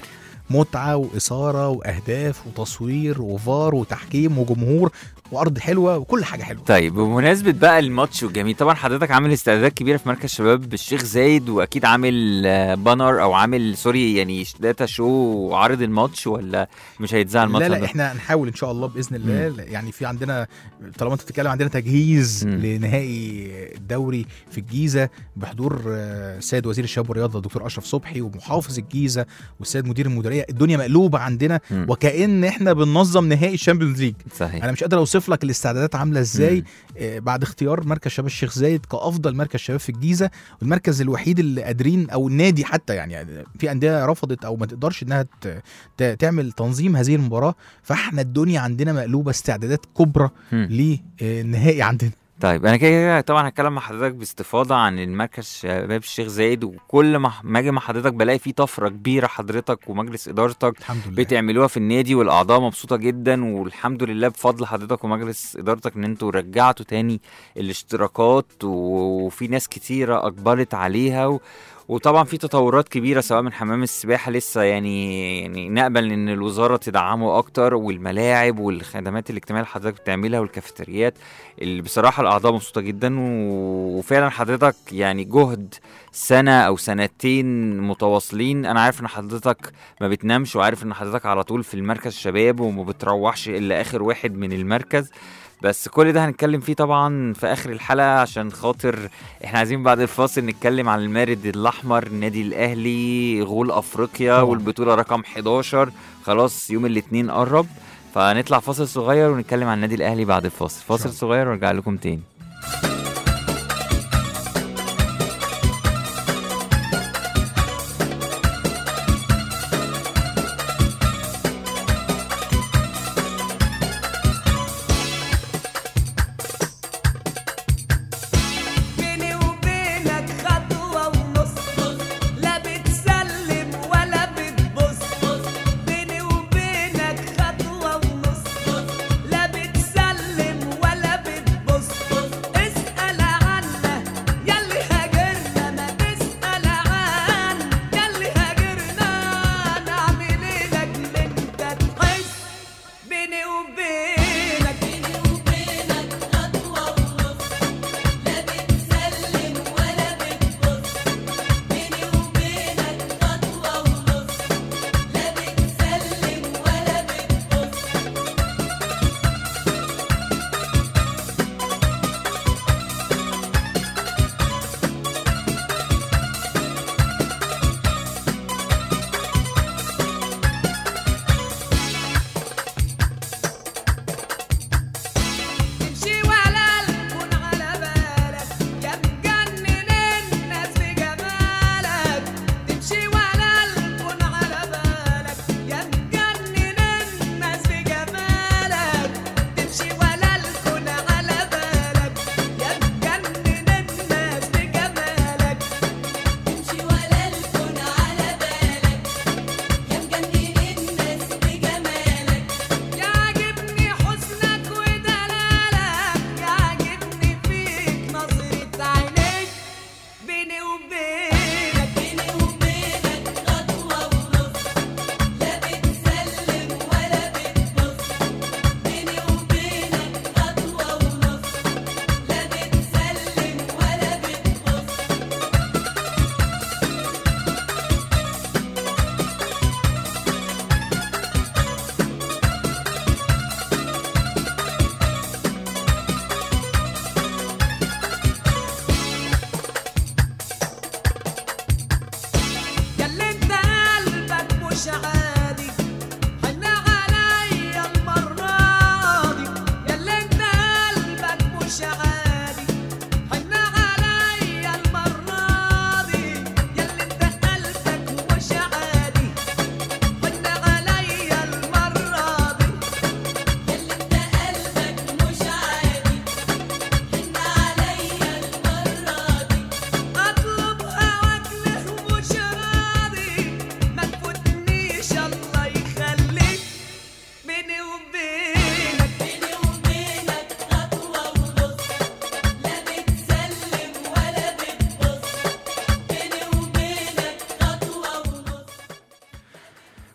متعه واثاره واهداف وتصوير وفار وتحكيم وجمهور وارض حلوه وكل حاجه حلوه. طيب بمناسبه بقى الماتش والجميل، طبعا حضرتك عامل استعدادات كبيره في مركز شباب الشيخ زايد، واكيد عامل بانر او عامل يعني داتا شو عارض الماتش، ولا مش هيتذاع الماتش؟ لا احنا هنحاول ان شاء الله باذن الله. يعني في عندنا طالما انت بتتكلم عندنا تجهيز لنهائي الدوري في الجيزه بحضور السيد وزير الشباب والرياضه الدكتور اشرف صبحي ومحافظ الجيزه والسيد مدير المديريه. الدنيا مقلوبه عندنا وكأن احنا بننظم نهائي الشامبيونز ليج. صحيح. انا مش قادر اوصف لك الاستعدادات عامله ازاي بعد اختيار مركز شباب الشيخ زايد كافضل مركز شباب في الجيزه، والمركز الوحيد اللي قادرين او النادي حتى يعني في انديه رفضت او ما تقدرش انها تعمل تنظيم هذه المباراه. فاحنا الدنيا عندنا مقلوبه، استعدادات كبرى للنهائي عندنا. طيب انا كده طبعا هتكلم مع حضرتك باستفاضه عن المركز شباب الشيخ زايد، وكل ما اجي مع حضرتك بلاقي فيه طفره كبيره حضرتك ومجلس ادارتك بتعملوها في النادي، والاعضاء مبسوطه جدا، والحمد لله بفضل حضرتك ومجلس ادارتك ان انتوا رجعتوا تاني الاشتراكات، وفي ناس كتيره اقبلت عليها، وطبعا في تطورات كبيره سواء من حمام السباحه لسه يعني نقبل ان الوزاره تدعمه اكتر، والملاعب والخدمات الاجتماعيه اللي حضرتك بتعملها والكافيتريات اللي بصراحه الاعضاء مبسوطه جدا. وفعلا حضرتك يعني جهد سنه او سنتين متواصلين، انا عارف ان حضرتك ما بتنامش، وعارف ان حضرتك على طول في المركز شباب وما بتروحش الا اخر واحد من المركز. بس كل ده هنتكلم فيه طبعا في اخر الحلقه، عشان خاطر احنا عايزين بعد الفاصل نتكلم عن المارد الاحمر النادي الاهلي غول افريقيا طبعا. والبطوله رقم 11 خلاص يوم الاثنين قرب، فنطلع فاصل صغير ونتكلم عن النادي الاهلي بعد الفاصل. فاصل صغير ونرجع لكم تاني.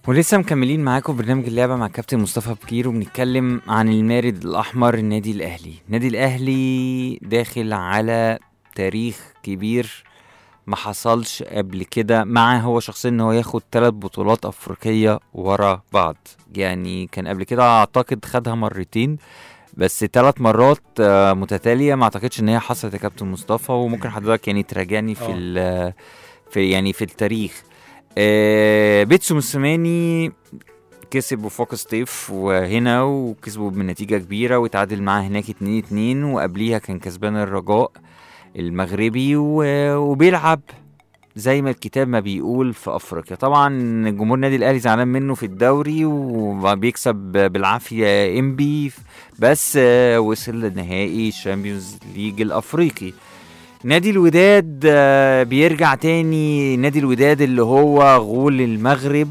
ولسه مكملين معاكم برنامج اللعبة مع كابتن مصطفى بكير، وبنتكلم عن المارد الأحمر النادي الأهلي. النادي الأهلي داخل على تاريخ كبير ما حصلش قبل كده معاه هو شخصيا، ان هو ياخد 3 بطولات أفريقية ورا بعض. يعني كان قبل كده أعتقد خدها مرتين، بس 3 مرات متتالية ما أعتقدش ان هي حصلت يا كابتن مصطفى. وممكن حضرتك يعني تراجعني في التاريخ. بيتسو موسيماني كسب وفاق سطيف وهنا وكسبوا بنتيجة كبيرة، وتعادل معاه هناك 2-2، وقبليها كان كسبان الرجاء المغربي وبيلعب زي ما الكتاب ما بيقول في أفريقيا. طبعا جمهور النادي الأهلي زعلان منه في الدوري وبيكسب بالعافية إنبي، بس وصل لنهائي الشامبيونز ليج الأفريقي. نادي الوداد بيرجع تاني، نادي الوداد اللي هو غول المغرب،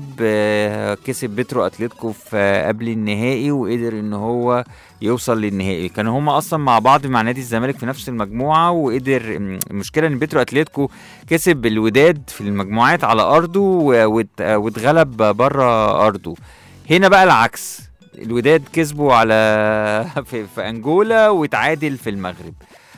كسب بيترو أتلتيكو في قبل النهائي وقدر ان هو يوصل للنهائي. كانوا هما اصلا مع بعض مع نادي الزمالك في نفس المجموعة، وقدر المشكلة ان بيترو أتلتيكو كسب الوداد في المجموعات على ارضه واتغلب بره ارضه. هنا بقى العكس، الوداد كسبوا على في انجولا وتعادل في المغرب.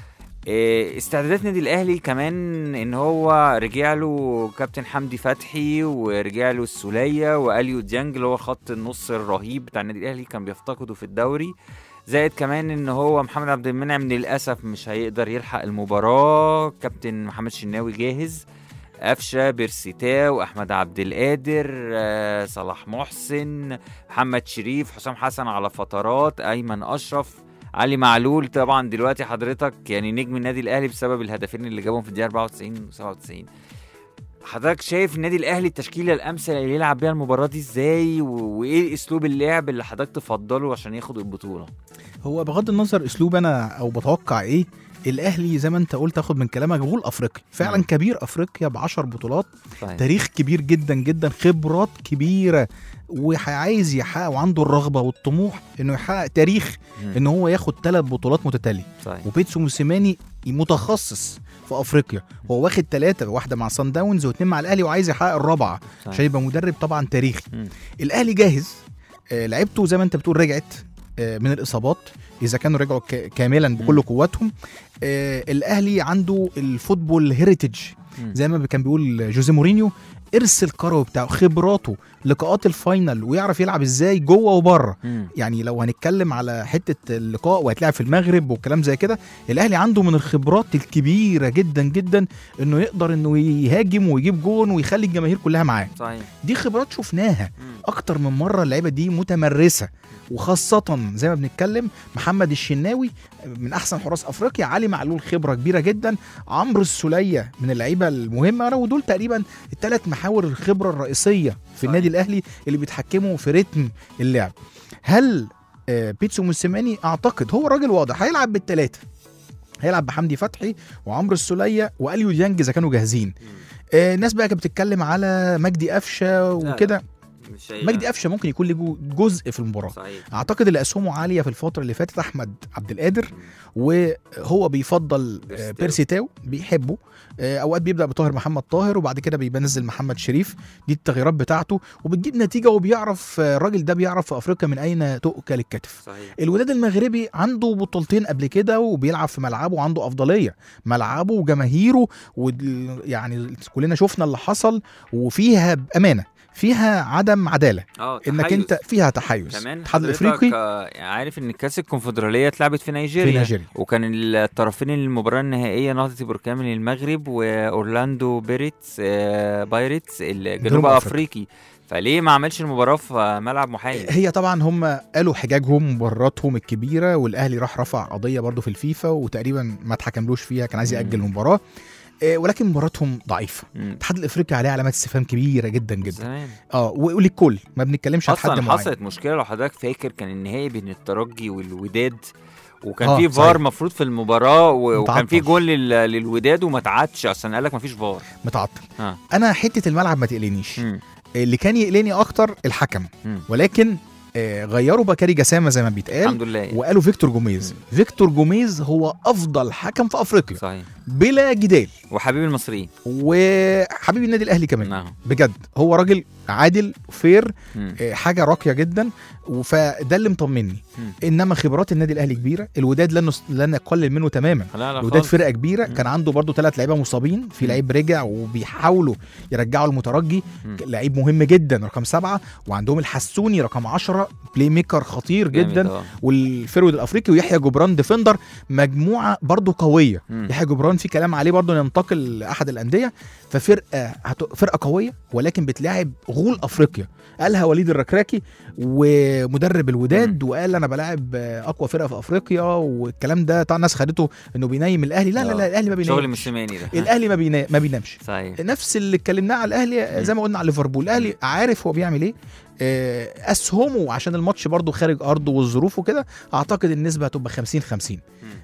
استعدادات نادي الاهلي كمان ان هو رجع له كابتن حمدي فتحي، ورجع له السولية واليو ديانج اللي هو خط النص الرهيب بتاع النادي الاهلي كان بيفتقده في الدوري. زائد كمان ان هو محمد عبد المنعم للاسف مش هيقدر يلحق المباراة. كابتن محمد شناوي جاهز، قفشه، بيرسيتاو، احمد عبد القادر، صلاح محسن، محمد شريف، حسام حسن على فترات، ايمن اشرف، علي معلول. طبعا دلوقتي حضرتك يعني نجم النادي الاهلي بسبب الهدفين اللي جابهم في الدقيقه 94 و97. حضرتك شايف النادي الاهلي التشكيله الامثل اللي يلعب بيها المباراه دي ازاي، وايه اسلوب اللعب اللي حضرتك تفضله عشان ياخد البطوله؟ هو بغض النظر اسلوب انا او بتوقع ايه، الاهلي زي ما انت قلت اخد من كلامك غول افريقيا فعلا كبير افريقيا ب10 بطولات صحيح. تاريخ كبير جدا جدا، خبرات كبيره، وعايز يحقق وعنده الرغبه والطموح انه يحقق تاريخ ان هو ياخد 3 بطولات متتاليه. وبيتسو موسيماني متخصص في افريقيا، هو واخد 3، واحده مع سان داونز و2 مع الاهلي، وعايز يحقق الرابعه عشان يبقى مدرب طبعا تاريخي. الاهلي جاهز، لعبته زي ما انت بتقول رجعت من الاصابات، اذا كانوا رجعوا كاملا بكل قوتهم. الاهلي عنده الفوتبول هيريتج زي ما كان بيقول جوزيه مورينيو، ارث الكروي بتاعه، خبراته، لقاءات الفاينل، ويعرف يلعب ازاي جوه وبره. يعني لو هنتكلم على حته اللقاء وهتلعب في المغرب والكلام زي كده، الاهلي عنده من الخبرات الكبيره جدا جدا انه يقدر انه يهاجم ويجيب جون ويخلي الجماهير كلها معاه. دي خبرات شفناها اكتر من مره، اللعيبه دي متمرسه، وخاصه زي ما بنتكلم محمد الشناوي من احسن حراس افريقيا، علي معلول خبره كبيره جدا، عمرو السولية من اللعيبه المهمه، ودول تقريبا ال3 محاور الخبره الرئيسيه في النادي الاهلي اللي بيتحكموا في رتم اللعب. هل بيتسو موسيماني اعتقد هو راجل واضح هيلعب بال3، هيلعب بحمدي فتحي وعمرو السولية واليو ديانج اذا كانوا جاهزين. الناس بقى كانت بتتكلم على مجدي قفشه وكده، مجدي قفشه ممكن يكون له جزء في المباراه. اعتقد اللي اسهمه عاليه في الفتره اللي فاتت احمد عبد القادر، وهو بيفضل بيرسيتاو، بيحبه. اوقات بيبدا بطاهر محمد طاهر، وبعد كده بينزل محمد شريف. دي التغييرات بتاعته وبتجيب نتيجه، وبيعرف الراجل ده بيعرف في افريقيا من اين تؤكل الكتف. صحيح. الوداد المغربي عنده بطولتين قبل كده، وبيلعب في ملعبه وعنده افضليه، ملعبه وجماهيره، ويعني كلنا شفنا اللي حصل، وفيها بامانه فيها عدم عداله، انك انت فيها تحيز. الاتحاد الافريقي عارف ان كاس الكونفدراليه اتلعبت في نيجيريا، وكان الطرفين المباراه النهائيه نهضه بركان من المغرب واورلاندو بايرتس الجنوب افريقي. فليه ما عملش المباراه في ملعب محايد؟ هي طبعا هم قالوا حجاجهم مباراتهم الكبيره، والاهلي راح رفع قضيه برضو في الفيفا وتقريبا ما اتحكملوش فيها، كان عايز ياجل المباراه، ولكن مباراتهم ضعيفه. الاتحاد الافريقي عليه علامات استفهام كبيره جدا جدا. وللكل ما بنتكلمش عن حد معين. اصلا حصلت مشكله، لو حضرتك فاكر كان النهائي بين الترجي والوداد، وكان في فار مفروض في المباراه، وكان في جول للوداد وما تعادش اصلا، قال لك ما فيش فار، متعطل. انا حته الملعب ما تقلقنيش، اللي كان يقلقني اكتر الحكم، ولكن غيروا بكاري جسامه زي ما بيتقال الحمد لله. وقالوا فيكتور جوميز. فيكتور جوميز هو افضل حكم في افريقيا صحيح بلا جدال، وحبيب المصريين وحبيب النادي الاهلي كمان. نعم. بجد هو راجل عادل فير، حاجه راقيه جدا، فده اللي مطمني. انما خبرات النادي الاهلي كبيره، الوداد لن نقلل منه تماما. الوداد فرقه كبيره، كان عنده برضو 3 لعيبه مصابين، في لعيب رجع وبيحاولوا يرجعوا المترجي، لعيب مهم جدا رقم 7، وعندهم الحسوني رقم 10 بلاي ميكر خطير جدا، والفرود الافريقي، ويحيى جبران ديفندر. مجموعه برضو قويه. يحيى جبران في كلام عليه برضو ينتقل لاحد الانديه، ففرقه قويه ولكن بتلاعب غول افريقيا. قالها وليد الركراكي ومدرب الوداد، وقال انا بلاعب اقوى فرقه في افريقيا، والكلام ده طبعا الناس خدته انه بينيم الاهلي. لا الاهلي ما بينامش، شغل موسيماني ده. الاهلي ما بينامش. صحيح. نفس اللي اتكلمناه على الاهلي زي ما قلنا على ليفربول. الاهلي عارف هو بيعمل ايه. اسهمه عشان الماتش برضو خارج ارضه والظروف وكده، اعتقد النسبه هتبقى 50-50،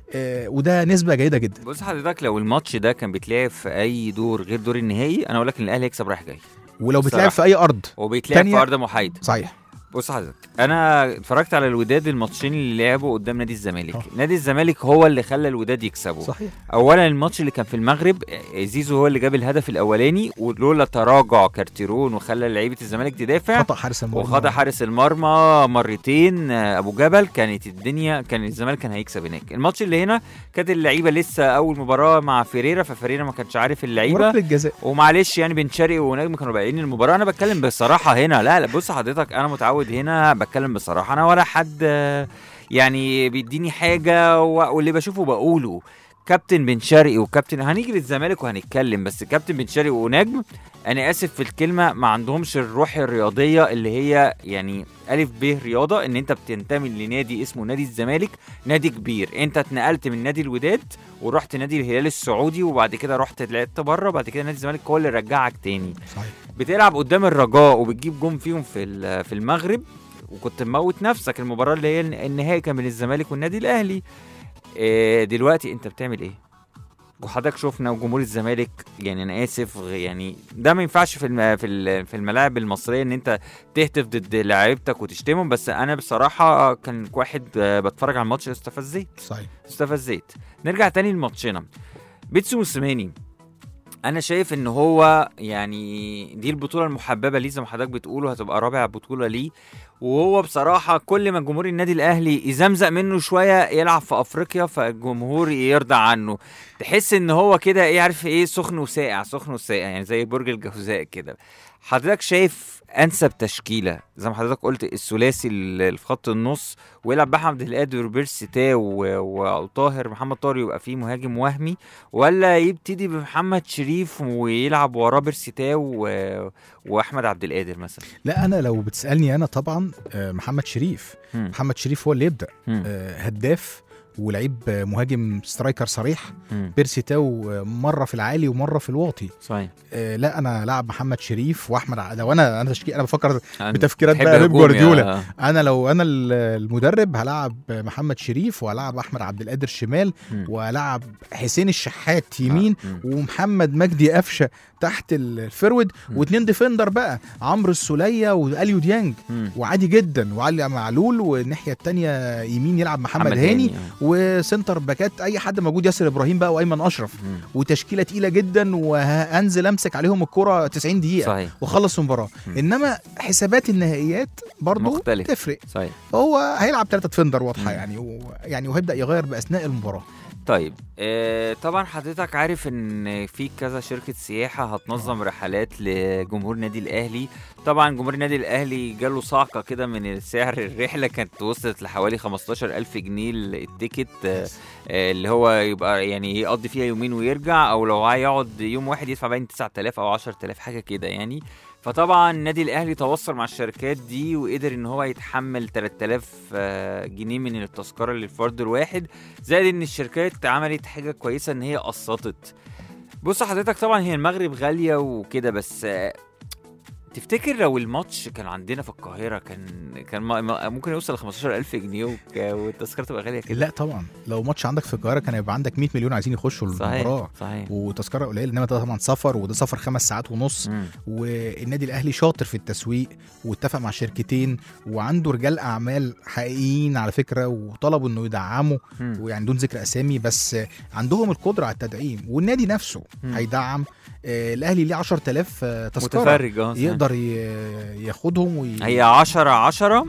وده نسبه جيده جدا. بص حضرتك، لو الماتش ده كان بيتلعب في اي دور غير دور النهائي، انا اقول لك ان الاهلي هيكسب رايح جاي، ولو بيتلعب في اي ارض وبيتلعب في ارض محايده. صحيح. بص حضرتك، انا اتفرجت على الوداد الماتشين اللي لعبوا قدام نادي الزمالك. نادي الزمالك هو اللي خلى الوداد يكسبوا. صحيح. اولا الماتش اللي كان في المغرب، زيزو هو اللي جاب الهدف الاولاني، ولولا تراجع كارتيرون وخلى لعيبه الزمالك تدافع، خطأ حارس المرمى، وخطأ حارس المرمى مرتين ابو جبل، كانت الدنيا، كان الزمالك كان هيكسب هناك. الماتش اللي هنا كانت اللعيبه لسه اول مباراه مع فيريرا، ففيريرا ما كانش عارف اللعيبه، ومعلش يعني بن شرقي ونجم كانوا بايعين المباراه. انا بتكلم بصراحه هنا. لا بص حضرتك، انا متعود هنا بتكلم بصراحه، انا ولا حد يعني بيديني حاجه واللي بشوفه بقوله. كابتن بن شرقي وكابتن، هنيجي للزمالك وهنتكلم، بس كابتن بن شرقي ونجم، انا اسف في الكلمه، ما عندهمش الروح الرياضيه اللي هي يعني الف ب رياضه، ان انت بتنتمي لنادي اسمه نادي الزمالك، نادي كبير. انت اتنقلت من نادي الوداد ورحت نادي الهلال السعودي، وبعد كده رحت لعبت بره، بعد كده نادي الزمالك هو اللي رجعك تاني. صحيح. بتلعب قدام الرجاء وبتجيب جون فيهم في المغرب، وكنت مموت نفسك. المباراه اللي هي النهائي كان بين الزمالك والنادي الاهلي. دلوقتي انت بتعمل ايه؟ وحضرتك شفنا وجمهور الزمالك، يعني انا اسف، يعني ده ما ينفعش في الملاعب المصريه ان انت تهتف ضد لاعيبتك وتشتمهم، بس انا بصراحه كان واحد بتفرج على الماتش استفزيت. نرجع تاني لماتشنا. بيتسو موسيماني، انا شايف ان هو يعني دي البطوله المحببه ليه، زي ما حضرتك بتقوله هتبقى رابع بطوله ليه، وهو بصراحه كل ما جمهور النادي الاهلي يزمزق منه شويه يلعب في افريقيا، فالجمهور يرضى عنه. تحس ان هو كده ايه، عارف ايه، سخن وساقع يعني زي برج الجوزاء كده. حضرتك شايف انسب تشكيله زي ما حضرتك قلت الثلاثي اللي في خط النص، ويلعب باحمد القادر وبيرسي تاو وطاهر، محمد طاهر يبقى فيه مهاجم وهمي، ولا يبتدي بمحمد شريف ويلعب وراه بيرسي تاو واحمد عبد القادر مثلا؟ لا انا لو بتسالني انا طبعا محمد شريف. محمد شريف هو اللي يبدا، هداف ولعيب مهاجم سترايكر صريح. بيرسي تاو مره في العالي ومره في الواطي. صحيح. لا انا لاعب محمد شريف واحمد. لو انا تشكيل، انا بفكر بتفكيرات بقى بيب جوارديولا. انا لو انا المدرب هلاعب محمد شريف، وهلاعب احمد عبد القادر شمال، وهلاعب حسين الشحات يمين، ومحمد مجدي قفشه تحت الفرود، واثنين ديفندر بقى، عمرو السوليه واليو ديانج، وعادي جدا، وعلي معلول، والناحيه الثانيه يمين يلعب محمد هاني، وسنتر باكات اي حد موجود، ياسر ابراهيم بقى وايمن اشرف. وتشكيله تقيله جدا، وهنزل امسك عليهم الكره 90 دقيقه. صحيح. وخلص المباراه. انما حسابات النهائيات برضو تفرق. صحيح. هو هيلعب 3 ديفندر واضحه يعني وهيبدا يغير باثناء المباراه. طيب طبعا حضرتك عارف ان في كذا شركة سياحة هتنظم رحلات لجمهور نادي الاهلي. طبعا جمهور النادي الاهلي جاله صعقة كده من سعر الرحلة، كانت وصلت لحوالي 15,000 جنيه التيكت، اللي هو يبقى يعني يقضي فيها يومين ويرجع، او لو هيقعد يوم واحد يدفع بين 9,000 او 10,000 حاجة كده يعني. فطبعا النادي الاهلي تواصل مع الشركات دي وقدر ان هو يتحمل 3000 جنيه من التذكره للفرد الواحد، زائد ان الشركات عملت حاجه كويسه ان هي قسطت. بص حضرتك، طبعا هي المغرب غاليه وكده، بس تفتكر لو الماتش كان عندنا في القاهره كان ممكن يوصل ل 15,000 جنيه والتذكره تبقى غاليه كده؟ لا طبعا، لو ماتش عندك في القاهره كان يبقى عندك 100 مليون عايزين يخشوا المباراه. صحيح. وتذكره قليل، انما ده طبعا سفر، وده سفر 5 ساعات ونص. والنادي الاهلي شاطر في التسويق واتفق مع شركتين وعنده رجال اعمال حقيقيين على فكره، وطلبوا انه يدعموا ويعني دون ذكر اسامي، بس عندهم القدره على التدعيم، والنادي نفسه هيدعم. الاهلي ليه 10,000 تذكره متفرج يقدر ياخدهم هي 10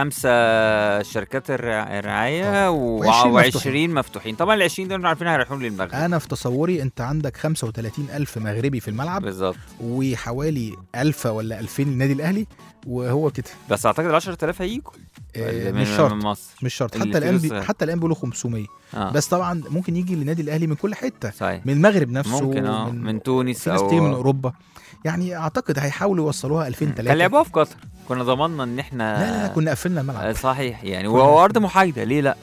5 شركات الرعايه و20 مفتوحين. طبعا ال20 دول عارفين هيروحوا للمغرب. انا في تصوري انت عندك 35,000 مغربي في الملعب بالظبط، وحوالي 1000 ولا 2000 للنادي الاهلي، وهو كده. بس اعتقد 10,000 هيجوا مش شرط، مش شرط. حتى الان بيقولوا 500. بس طبعا ممكن يجي للنادي الاهلي من كل حته. صحيح. من المغرب نفسه، ممكن من تونس او من اوروبا. يعني اعتقد هيحاولوا يوصلوها 2003. كان لعبوها في قطر، كنا ضمننا ان احنا لا كنا قفلنا الملعب. صحيح يعني، وهو ارض محايده، ليه لا؟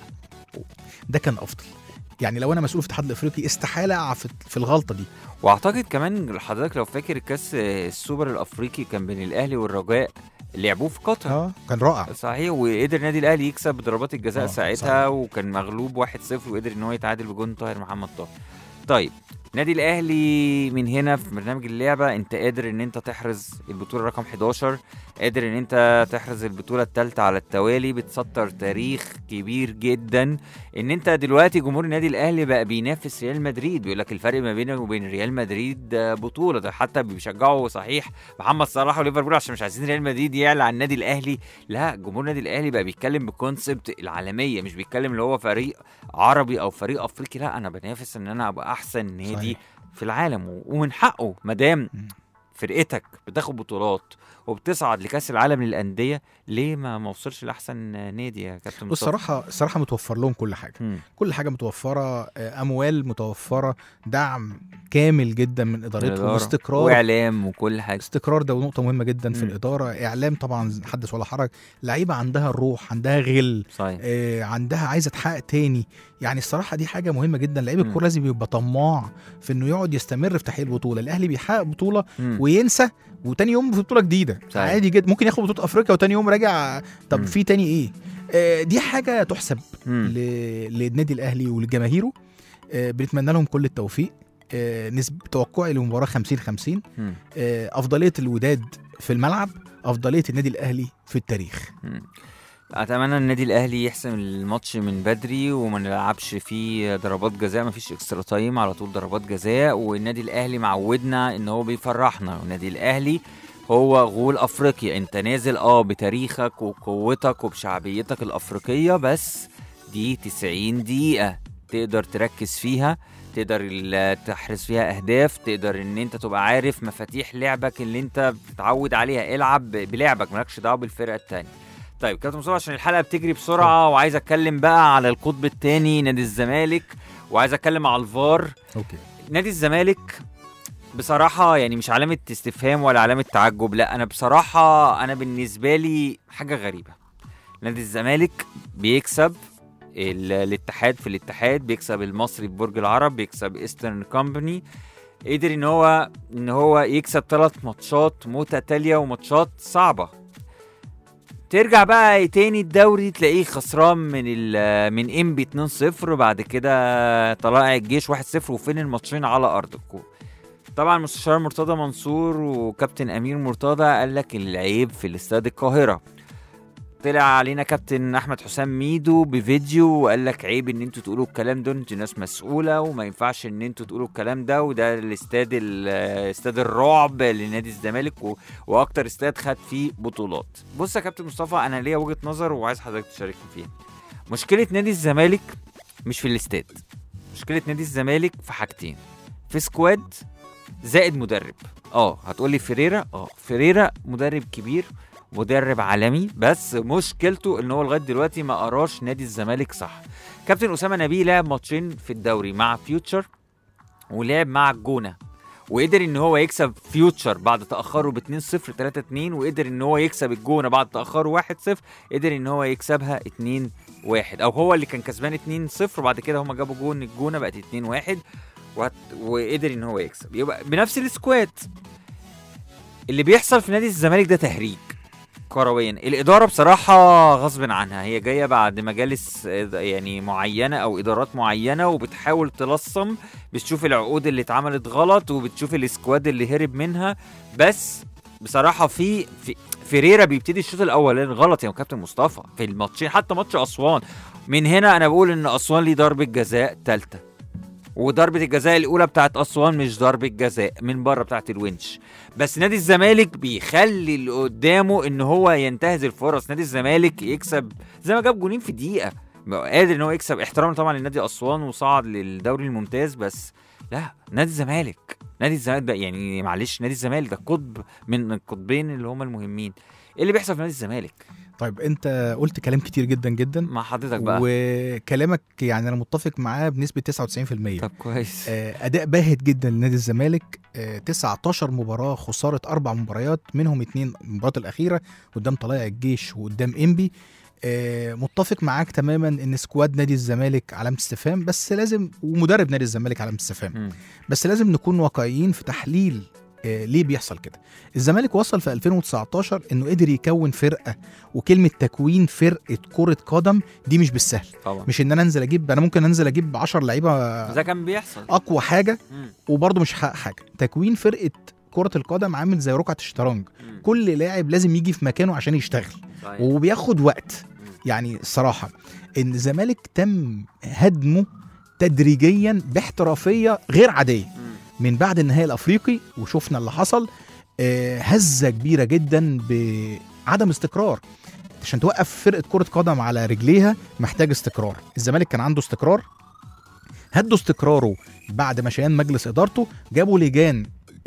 ده كان افضل. يعني لو انا مسؤول في الاتحاد الافريقي استحاله اقع في الغلطه دي. واعتقد كمان حضرتك لو فاكر كاس السوبر الافريقي كان بين الاهلي والرجاء، لعبوه في قطر. كان رائع. صحيح. وقدر النادي الاهلي يكسب ضربات الجزاء ساعتها، وكان مغلوب 1-0 وقدر ان هو يتعادل بجون طاهر محمد طاهر. طيب نادي الاهلي من هنا في برنامج اللعبه، انت قادر ان انت تحرز البطوله رقم 11، قادر ان انت تحرز البطوله الثالثه على التوالي، بتسطر تاريخ كبير جدا. ان انت دلوقتي جمهور النادي الاهلي بقى بينافس ريال مدريد، بيقول لك الفرق ما بينه وبين ريال مدريد بطوله. ده حتى بيشجعوا صحيح محمد صلاح وليفربول عشان مش عايزين ريال مدريد يعلى عن النادي الاهلي. لا، جمهور النادي الاهلي بقى بيتكلم بكونسبت العالميه، مش بيتكلم اللي هو فريق عربي او فريق افريقي. لا، انا بنافس ان انا ابقى احسن نادي في العالم، ومن حقه مادام فرقتك بتاخد بطولات وبتصعد لكاس العالم للانديه، ليه ما وصلش لاحسن نادي يا كابتن مصطفى؟ الصراحه متوفر لهم كل حاجه. كل حاجه متوفره، اموال متوفره، دعم كامل جدا من ادارتهم، واستقرار واعلام وكل حاجه. استقرار ده نقطه مهمه جدا في الاداره. اعلام طبعا حدث ولا حرج، لعيبه عندها الروح، عندها غل، عندها عايزه تحقق تاني. يعني الصراحه دي حاجه مهمه جدا. لعيب الكوره لازم يبقى طماع في انه يقعد يستمر في تحقيق البطوله. الاهلي بيحقق بطوله وينسى، وتاني يوم في بطوله جديده. عادي جدا، ممكن ياخد بطوله افريقيا وتاني يوم راجع. طب في تاني ايه؟ دي حاجه تحسب للنادي الاهلي ولجماهيره. بنتمنى لهم كل التوفيق. نسبه توقعي للمباراه 50-50. افضليه الوداد في الملعب، افضليه النادي الاهلي في التاريخ. اتمنى النادي الاهلي يحسم الماتش من بدري وما نلعبش فيه ضربات جزاء، ما فيش اكسترا تايم، على طول ضربات جزاء. والنادي الاهلي معودنا ان هو بيفرحنا، والنادي الاهلي هو غول افريقيا. انت نازل بتاريخك وقوتك وبشعبيتك الافريقيه، بس دي 90 دقيقه تقدر تركز فيها، تقدر تحرز فيها اهداف، تقدر ان انت تبقى عارف مفاتيح لعبك اللي انت بتتعود عليها. العب بلعبك، مالكش دعوه بالفرقه الثانيه. طيب كابتن مصطفى، عشان الحلقه بتجري بسرعه وعايز اتكلم بقى على القطب الثاني نادي الزمالك، وعايز اتكلم على الفار. نادي الزمالك بصراحه يعني مش علامه استفهام ولا علامه تعجب، لا انا بصراحه انا بالنسبه لي حاجه غريبه. نادي الزمالك بيكسب الاتحاد في الاتحاد، بيكسب المصري في برج العرب، بيكسب ايسترن كومباني، قدر ان هو يكسب 3 ماتشات متتاليه وماتشات صعبه. ترجع بقى تاني الدوري تلاقيه خسران من انبي 2-0، بعد كده طلائع الجيش 1-0، وفين الماتشين على ارضكم. طبعا مستشار مرتضى منصور وكابتن امير مرتضى قال لك العيب في الاستاد القاهره. طلع علينا كابتن احمد حسام ميدو بفيديو وقال لك عيب ان انتوا تقولوا الكلام ده، انتوا ناس مسؤوله وما ينفعش ان انتوا تقولوا الكلام ده، وده الاستاد الرعب لنادي الزمالك واكتر استاد خد فيه بطولات. بص يا كابتن مصطفى، انا ليا وجهه نظر وعايز حضرتك تشاركني فيها. مشكله نادي الزمالك مش في الاستاد، مشكله نادي الزمالك في حاجتين: في سكواد زائد مدرب. هتقولي فيريرا مدرب كبير، مدرب عالمي، بس مشكلته ان هو لغايه دلوقتي ما قراش نادي الزمالك صح. كابتن اسامه نبيه لعب ماتشين في الدوري مع فيوتشر ولعب مع الجونه، وقدر ان هو يكسب فيوتشر بعد تاخره ب 2-0 3-2، وقدر ان هو يكسب الجونه بعد تاخره 1-0، قدر ان هو يكسبها 2-1، او هو اللي كان كسبان 2-0 وبعد كده هم جابوا جون الجونه بقت 2-1 وقدر ان هو يكسب. يبقى بنفس السكواد. اللي بيحصل في نادي الزمالك ده تهريج كرويا. الاداره بصراحه غصب عنها، هي جايه بعد مجالس يعني معينه او ادارات معينه وبتحاول تلصم، بتشوف العقود اللي اتعملت غلط وبتشوف السكواد اللي هرب منها. بس بصراحه في فيريرا بيبتدي الشوط الاولاني غلط يا كابتن مصطفى في الماتشين، حتى ماتش اسوان. من هنا انا بقول ان اسوان ليه ضربه جزاء ثالثه، وضربه الجزاء الاولى بتاعت اسوان مش ضربه جزاء من بره بتاعت الونش. بس نادي الزمالك بيخلي اللي قدامه ان هو ينتهز الفرص. نادي الزمالك يكسب زي ما جاب جونين في دقيقه، قادر ان هو يكسب، احتراما طبعا لنادي اسوان وصعد للدوري الممتاز. بس لا، نادي الزمالك ده يعني معلش، نادي الزمالك ده قطب من القطبين اللي هم المهمين. ايه اللي بيحصل في نادي الزمالك؟ طيب انت قلت كلام كتير جدا جدا مع حضرتك بقى، وكلامك يعني انا متفق معاه بنسبه 99%. طب كويس. اداء باهت جدا لنادي الزمالك. 19 مباراه، خساره 4 مباريات منهم 2 المباراه الاخيره قدام طلائع الجيش وقدام انبي. متفق معاك تماما ان سكواد نادي الزمالك علامه استفهام، بس لازم، ومدرب نادي الزمالك علامه استفهام، بس لازم نكون واقعيين في تحليل ليه بيحصل كده. الزمالك وصل في 2019 انه قدر يكون فرقه، وكلمه تكوين فرقه كره قدم دي مش بالسهل طبعا. مش ان انا انزل اجيب، انا ممكن انزل اجيب 10 لعيبه ده كان بيحصل اقوى حاجه وبرضه مش حق حاجه. تكوين فرقه كره القدم عامل زي ركعه الشطرنج، كل لاعب لازم يجي في مكانه عشان يشتغل. صحيح. وبياخد وقت. يعني الصراحه ان الزمالك تم هدمه تدريجيا باحترافيه غير عاديه من بعد النهائي الافريقي، وشفنا اللي حصل. هزه كبيره جدا بعدم استقرار. عشان توقف فرقه كره قدم على رجليها محتاج استقرار. الزمالك كان عنده استقرار، هدوا استقراره بعد ما شيان مجلس ادارته، جابوا لجان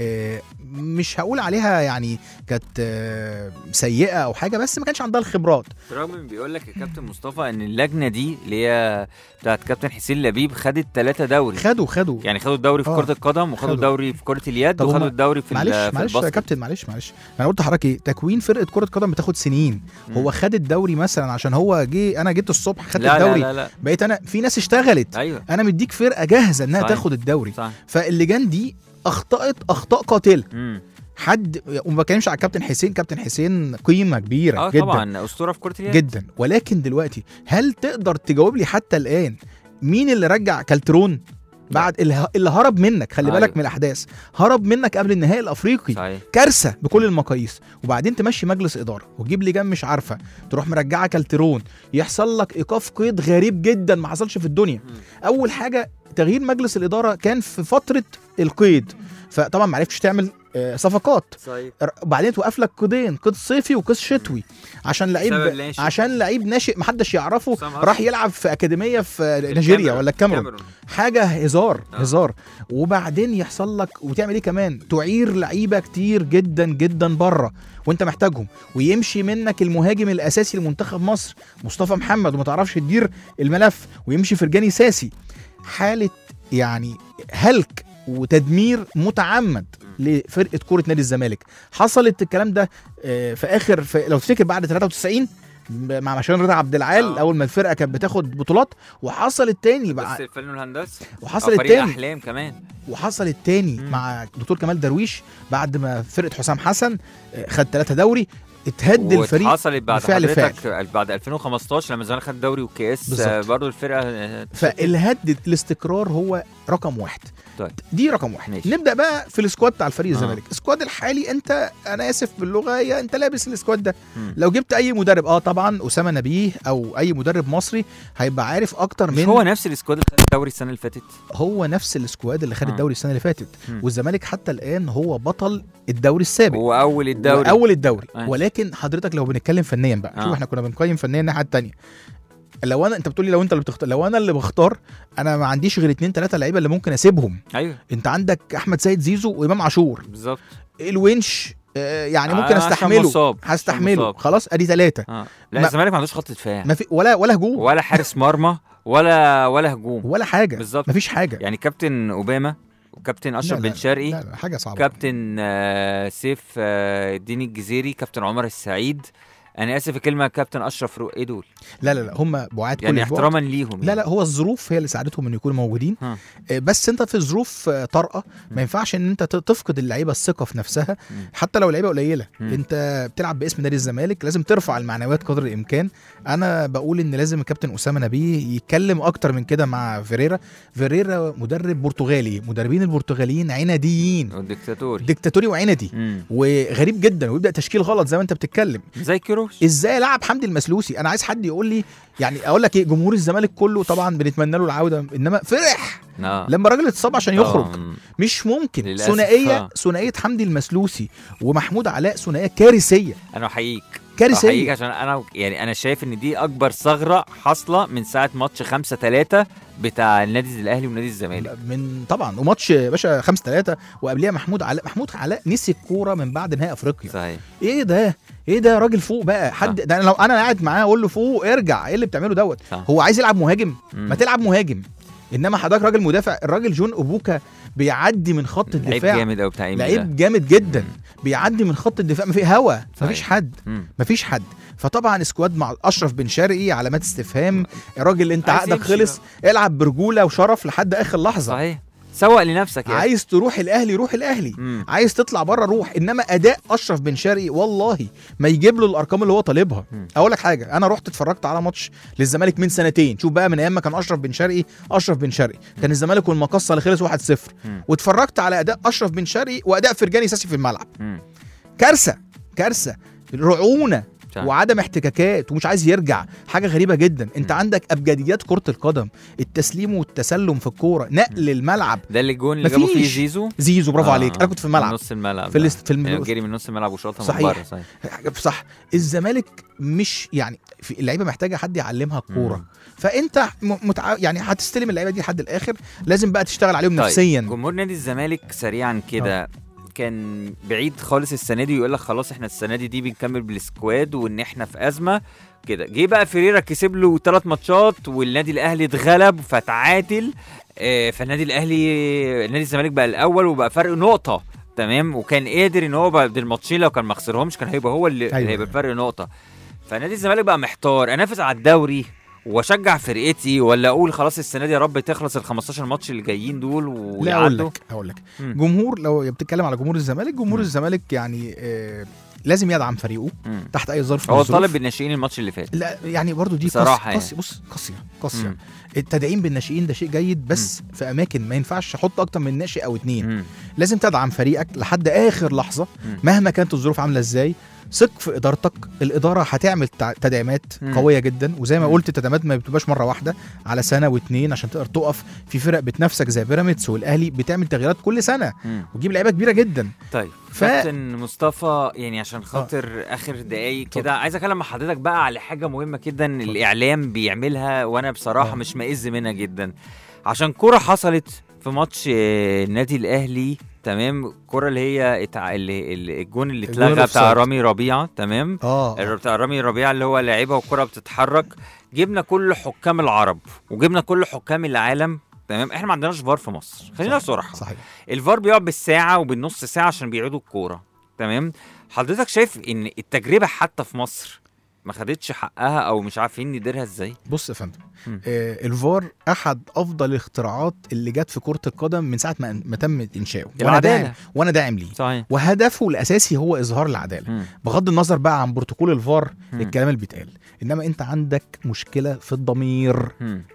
مش هقول عليها يعني كانت سيئه او حاجه، بس ما كانش عندها الخبرات. رغم بيقول لك يا كابتن مصطفى ان اللجنه دي اللي هي بتاعت كابتن حسين لبيب خدت 3 دوري. خدوا يعني خدوا الدوري في كره القدم، وخدوا الدوري في كره اليد، وخدوا الدوري في معلش يا كابتن، معلش انا قلت لحضرتك ايه، تكوين فرقه كره قدم بتاخد سنين. هو خد الدوري مثلا عشان هو انا جيت الصبح خدت الدوري. لا. بقيت انا في ناس اشتغلت. أيوة. انا مديك فرقه جاهزه انها تاخد الدوري. فاللجان دي اخطأت اخطاء قاتله. حد، وما بتكلمش على كابتن حسين قيمه كبيره جدا طبعا، اسطوره في كره اليد جدا. ولكن دلوقتي هل تقدر تجاوب لي حتى الان مين اللي رجع كالترون بعد اللي هرب منك؟ خلي بالك من الاحداث، هرب منك قبل النهائي الافريقي. صحيح. كارثه بكل المقاييس. وبعدين تمشي مجلس اداره وتجيب لجان مش عارفه، تروح مرجعه كالترون، يحصل لك ايقاف قيد غريب جدا ما حصلش في الدنيا. اول حاجه تغيير مجلس الاداره كان في فتره القيد، فطبعا ما عرفتش تعمل صفقات. صحيح. بعدين توقف لك قيدين، قيد صيفي وقيد شتوي، عشان لعيب ناشئ محدش يعرفه راح يلعب في اكاديميه في نيجيريا ولا الكاميرون. حاجه هزار. وبعدين يحصل لك وتعمل ايه كمان؟ تعير لعيبه كتير جدا جدا بره وانت محتاجهم، ويمشي منك المهاجم الاساسي لمنتخب مصر مصطفى محمد وما تعرفش تدير الملف، ويمشي فرجاني ساسي. حاله يعني هلك وتدمير متعمد لفرقه كره نادي الزمالك. حصلت الكلام ده في اخر لو تفتكر بعد 93 مع مشان رضا عبد العال. اول ما الفرقه كانت بتاخد بطولات، وحصل التاني بس الفن والهندسه، وحصل التاني احلام كمان، وحصل التاني مع دكتور كمال درويش بعد ما فرقه حسام حسن خد 3 دوري. اتهد الفريق. حصلت بعد حضرتك بعد 2015 لما الزمالك خد دوري وكاس برضو الفرقه. فالهد الاستقرار هو رقم 1. طيب. دي رقم 1. ماشي. نبدا بقى في السكواد بتاع الفريق الزمالك. السكواد الحالي انا اسف باللغه، انت لابس السكواد ده. لو جبت اي مدرب طبعا اسامه نبيه او اي مدرب مصري هيبقى عارف اكتر من. هو نفس السكواد اللي خد الدوري السنه اللي فاتت. هو نفس السكواد اللي خد الدوري السنه اللي فاتت. والزمالك حتى الان هو بطل الدوري السابق، هو اول الدوري. ولكن حضرتك لو بنتكلم فنيا بقى، شوف احنا كنا بنقيم فنيا الناحيه الثانيه. انت بتقول لي لو انت اللي بتختار، لو انا اللي بختار، انا ما عنديش غير 2-3 لعيبه اللي ممكن اسيبهم. ايوه. انت عندك احمد سيد زيزو وامام عاشور. بالظبط. الونش يعني ممكن هستحمله خلاص، ادي 3. لا الزمالك ما عندوش خط دفاع، ما في ولا هجوم ولا حارس مرمى ولا هجوم ولا حاجه. بالظبط، مفيش حاجه. يعني كابتن اوباما وكابتن اشرف بن شرقي، لا حاجه صعبه. كابتن سيف الدين الجزيري، كابتن عمر السعيد، انا اسف الكلمه كابتن اشرف ايه دول؟ لا هم بعاد كل يعني البعد. احتراما ليهم يعني. لا هو الظروف هي اللي ساعدتهم ان يكونوا موجودين. بس انت في ظروف طارئه ما ينفعش ان انت تفقد اللعيبه الثقه في نفسها حتى لو لعيبه قليله. انت بتلعب باسم نادي الزمالك، لازم ترفع المعنويات قدر الامكان. انا بقول ان لازم الكابتن اسامه نبيه يتكلم اكتر من كده مع فيريرا مدرب برتغالي، مدربين البرتغاليين عناديين ديكتاتوري وعندي وغريب جدا، ويبدا تشكيل غلط زي ما انت بتتكلم زي كيروش. ازاي لعب حمدي المسلوسي؟ انا عايز حد يقول لي يعني. اقول لك ايه، جمهور الزمالك كله طبعا بنتمنى له العوده، انما فرح لما الراجل اتصاب عشان يخرج. مش ممكن. ثنائيه حمدي المسلوسي ومحمود علاء ثنائيه كارثيه. انا احييك كارثيه عشان انا شايف ان دي اكبر ثغره حاصله من ساعه ماتش 5-3 بتاع النادي الاهلي ونادي الزمالك. من طبعا وماتش باشا 5-3 وقبليها محمود علاء نسي الكوره من بعد نهائي افريقيا. صحيح. ايه ده راجل فوق بقى حد ده. لو انا قاعد معاه اقول له فوق ارجع، ايه اللي بتعمله دوت؟ هو عايز يلعب مهاجم؟ ما تلعب مهاجم. انما حضرتك راجل مدافع. الراجل جون ابوكا بيعدي من خط الدفاع، لعيب جامد قوي بتاع لعيب جامد جدا. بيعدي من خط الدفاع، ما في هوا، مفيش حد. فطبعا سكواد مع اشرف بن شرقي علامات استفهام. الراجل انت عقدك خلص، العب برجوله وشرف لحد اخر لحظه. صحيح. سوق لنفسك يعني. عايز تروح الاهلي روح الاهلي. عايز تطلع بره روح. انما اداء اشرف بن شرقي والله ما يجيب له الارقام اللي هو طالبها. اقول لك حاجه، انا رحت اتفرجت على ماتش للزمالك من سنتين، شوف بقى من ايام ما كان اشرف بن شرقي كان الزمالك والمقصه اللي خلص 1-0، واتفرجت على اداء اشرف بن شرقي واداء فرجاني ساسي في الملعب. كارثه رعونه وعدم احتكاكات ومش عايز يرجع. حاجه غريبه جدا. انت عندك ابجديات كره القدم، التسليم والتسلم في الكوره، نقل الملعب. ده اللي الجون اللي جابه فيه زيزو برافو عليك. انا كنت في الملعب، نص الملعب جري من نص الملعب وشاطها من بره. صح. الزمالك مش يعني اللعيبه محتاجه حد يعلمها الكوره. فانت يعني هتستلم اللعيبه دي لحد الاخر، لازم بقى تشتغل عليهم نفسيا. جمهور نادي الزمالك سريعا كده كان بعيد خالص السنه دي، ويقول لك خلاص احنا السنه دي بنكمل بالسكواد وان احنا في ازمه كده. جه بقى فيريرا كسب له 3 ماتشات والنادي الاهلي اتغلب فتعادل. فالنادي الاهلي نادي الزمالك بقى الاول وبقى فرق نقطه. تمام. وكان قادر ان هو بعد الماتشين لو كان ما خسرهمش كان هيبقى هو اللي هيبقى فرق نقطه. فنادي الزمالك بقى محتار، انافس على الدوري واشجع فرقتي ولا اقول خلاص السنه دي يا رب تخلص ال15 ماتش اللي جايين دول ويعدوا. اقول لك جمهور، لو بتتكلم على جمهور الزمالك يعني لازم يدعم فريقه تحت اي ظرف. هو طالب بالناشئين الماتش اللي فات. لا يعني برضو دي قاسيه. التدعيم بالناشئين ده شيء جيد، بس في اماكن ما ينفعش تحط اكتر من ناشئ او 2. لازم تدعم فريقك لحد اخر لحظه مهما كانت الظروف عامله ازاي. ثق في ادارتك، الاداره هتعمل تدعيمات قويه جدا، وزي ما قلت التدعيمات ما بتبقاش مره واحده، على سنه و2 عشان تقدر تقف. في فرق بتنافسك زي بيراميدز والاهلي بتعمل تغييرات كل سنه وتجيب لعيبه كبيره جدا. طيب كابتن مصطفى، يعني عشان خاطر اخر دقايق كده عايز اكلم مع حضرتك بقى على حاجه مهمه جدا الاعلام بيعملها، وانا بصراحه مش مائز منها جدا. عشان كرة حصلت في ماتش النادي الاهلي، تمام، الكرة اللي هي الجون اللي اتلغى بتاع رامي ربيعة، تمام، بتاع رامي ربيعة اللي هو لاعبها والكرة بتتحرك. جبنا كل حكام العرب وجبنا كل حكام العالم، تمام. احنا ما عندناش فار في مصر، خلينا صراحة. صحيح. الفار بيقعد بالساعة وبالنص ساعة عشان بيعيدوا الكورة، تمام. حضرتك شايف ان التجربة حتى في مصر ما خدتش حقها او مش عارفين نديرها ازاي؟ بص يا فندم، الفار احد افضل الاختراعات اللي جت في كرة القدم من ساعة ما تم انشاؤه، وانا داعم ليه. صحيح. وهدفه الاساسي هو اظهار العدالة. بغض النظر بقى عن بروتوكول الفار الكلام اللي بيتقال، انما انت عندك مشكلة في الضمير.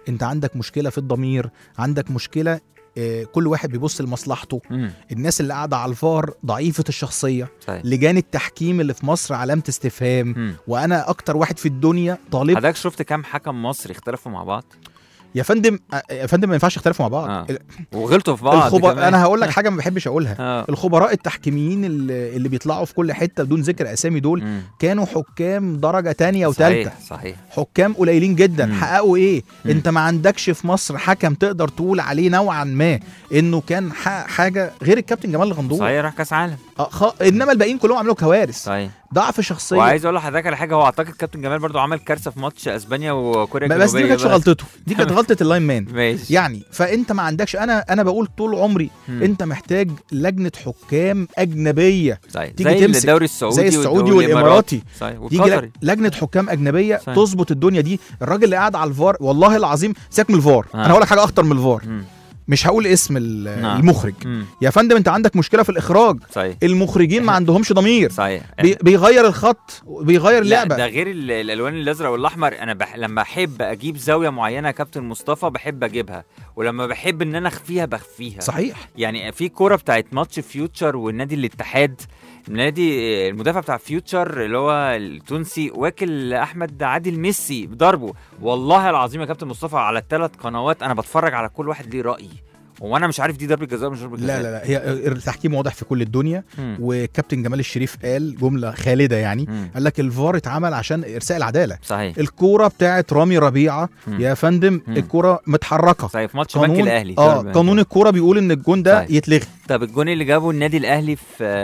عندك مشكلة كل واحد بيبص لمصلحته. الناس اللي قاعده على الفار ضعيفه الشخصيه. صحيح. لجان التحكيم اللي في مصر علامه استفهام. وانا اكتر واحد في الدنيا طالب. حضرتك شفت كام حكم مصري اختلفوا مع بعض؟ يا فندم ما ينفعش يختلفوا مع بعض. وغلطوا في بعض. انا هقول لك حاجه ما بحبش اقولها. الخبراء التحكيميين اللي بيطلعوا في كل حته بدون ذكر اسامي دول كانوا حكام درجه تانية وثالثه. صحيح. حكام قليلين جدا. حققوا ايه؟ انت ما عندكش في مصر حكم تقدر تقول عليه نوعا ما انه كان حاجه غير الكابتن جمال الغندور. صحيح، راح كاس عالم. انما الباقيين كلهم عملوا كوارث. صحيح. ضعف شخصيه. وعايز اقول لحضرتك على حاجه، هو اعتقد كابتن جمال برضو عمل كارثه في ماتش اسبانيا وكوريا الجنوبيه، بس دي ما كانتش غلطته، دي كانت غلطه اللاين مان. ماشي. يعني فانت ما عندكش، انا بقول طول عمري انت محتاج لجنه حكام اجنبيه تيجي زي تمسك الدوري السعودي زي السعودي والاماراتي، تيجي لجنه حكام اجنبيه تظبط الدنيا دي. الراجل اللي قاعد على الفار والله العظيم سيبك من الفار، انا هقول لك حاجه اخطر من الفار. مش هقول اسم المخرج. يا فندم انت عندك مشكله في الاخراج. صحيح. المخرجين ما عندهمش ضمير. صحيح. بيغير الخط وبيغير اللعبه. ده غير الالوان الازرق والاحمر. انا لما احب اجيب زاويه معينه يا كابتن مصطفى بحب اجيبها، ولما بحب ان انا اخفيها بخفيها. صحيح. يعني في كوره بتاعت ماتش فيوتشر والنادي الاتحاد، النادي المدافع بتاع فيوتشر اللي هو التونسي واكل احمد عادل ميسي بضربه. والله العظيم يا كابتن مصطفى على الثلاث قنوات انا بتفرج على كل واحد ليه راي، وانا مش عارف دي ضربه جزاء مش ضربه جزاء. لا هي التحكيم واضح في كل الدنيا. وكابتن جمال الشريف قال جمله خالده يعني. قال لك الفار اتعمل عشان ارساء العداله. صحيح. الكوره بتاعت رامي ربيعه يا فندم الكوره متحركه. صحيح. في ماتش بنك الاهلي قانون الكوره بيقول ان الجون ده يتلغي. طب الجون اللي جابه النادي الاهلي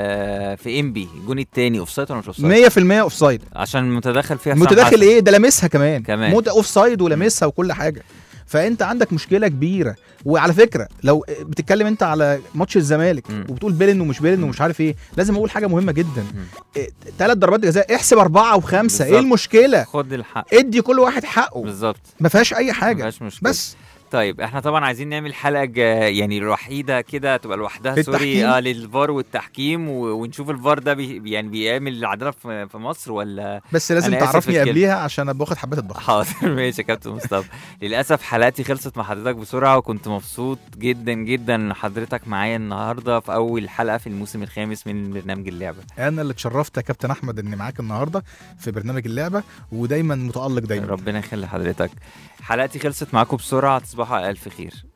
في انبي، الجون الثاني اوفسايد ولا مش اوفسايد؟ 100% اوفسايد، عشان متدخل فيها. متدخل ايه ده؟ لمسها كمان. اوفسايد ولمسها وكل حاجه. فانت عندك مشكله كبيره. وعلى فكره لو بتتكلم انت على ماتش الزمالك وبتقول بيلن ومش بيلن ومش عارف ايه، لازم اقول حاجه مهمه جدا. 3 ضربات جزاء احسب 4 و5. ايه المشكله؟ خد الحق، ادي كل واحد حقه بالظبط، ما فيهاش اي حاجه، ما فيهاش مشكله. بس طيب احنا طبعا عايزين نعمل حلقه يعني الوحيده كده تبقى لوحدها سوري للفار والتحكيم، ونشوف الفار ده يعني بيعمل العداله في مصر ولا. بس لازم تعرفني قبليها عشان ابقى واخد حبات الضغط. حاضر ماشي يا كابتن مصطفى. للاسف حلقتي خلصت مع حضرتك بسرعه، وكنت مبسوط جدا جدا حضرتك معايا النهارده في اول حلقه في الموسم الخامس من برنامج اللعبه. انا اللي اتشرفت يا كابتن احمد اني معاك النهارده في برنامج اللعبه، ودايما متالق دايما. ربنا يخلي حضرتك. حلقتي خلصت معاكم بسرعه، تصبحوا على الف خير.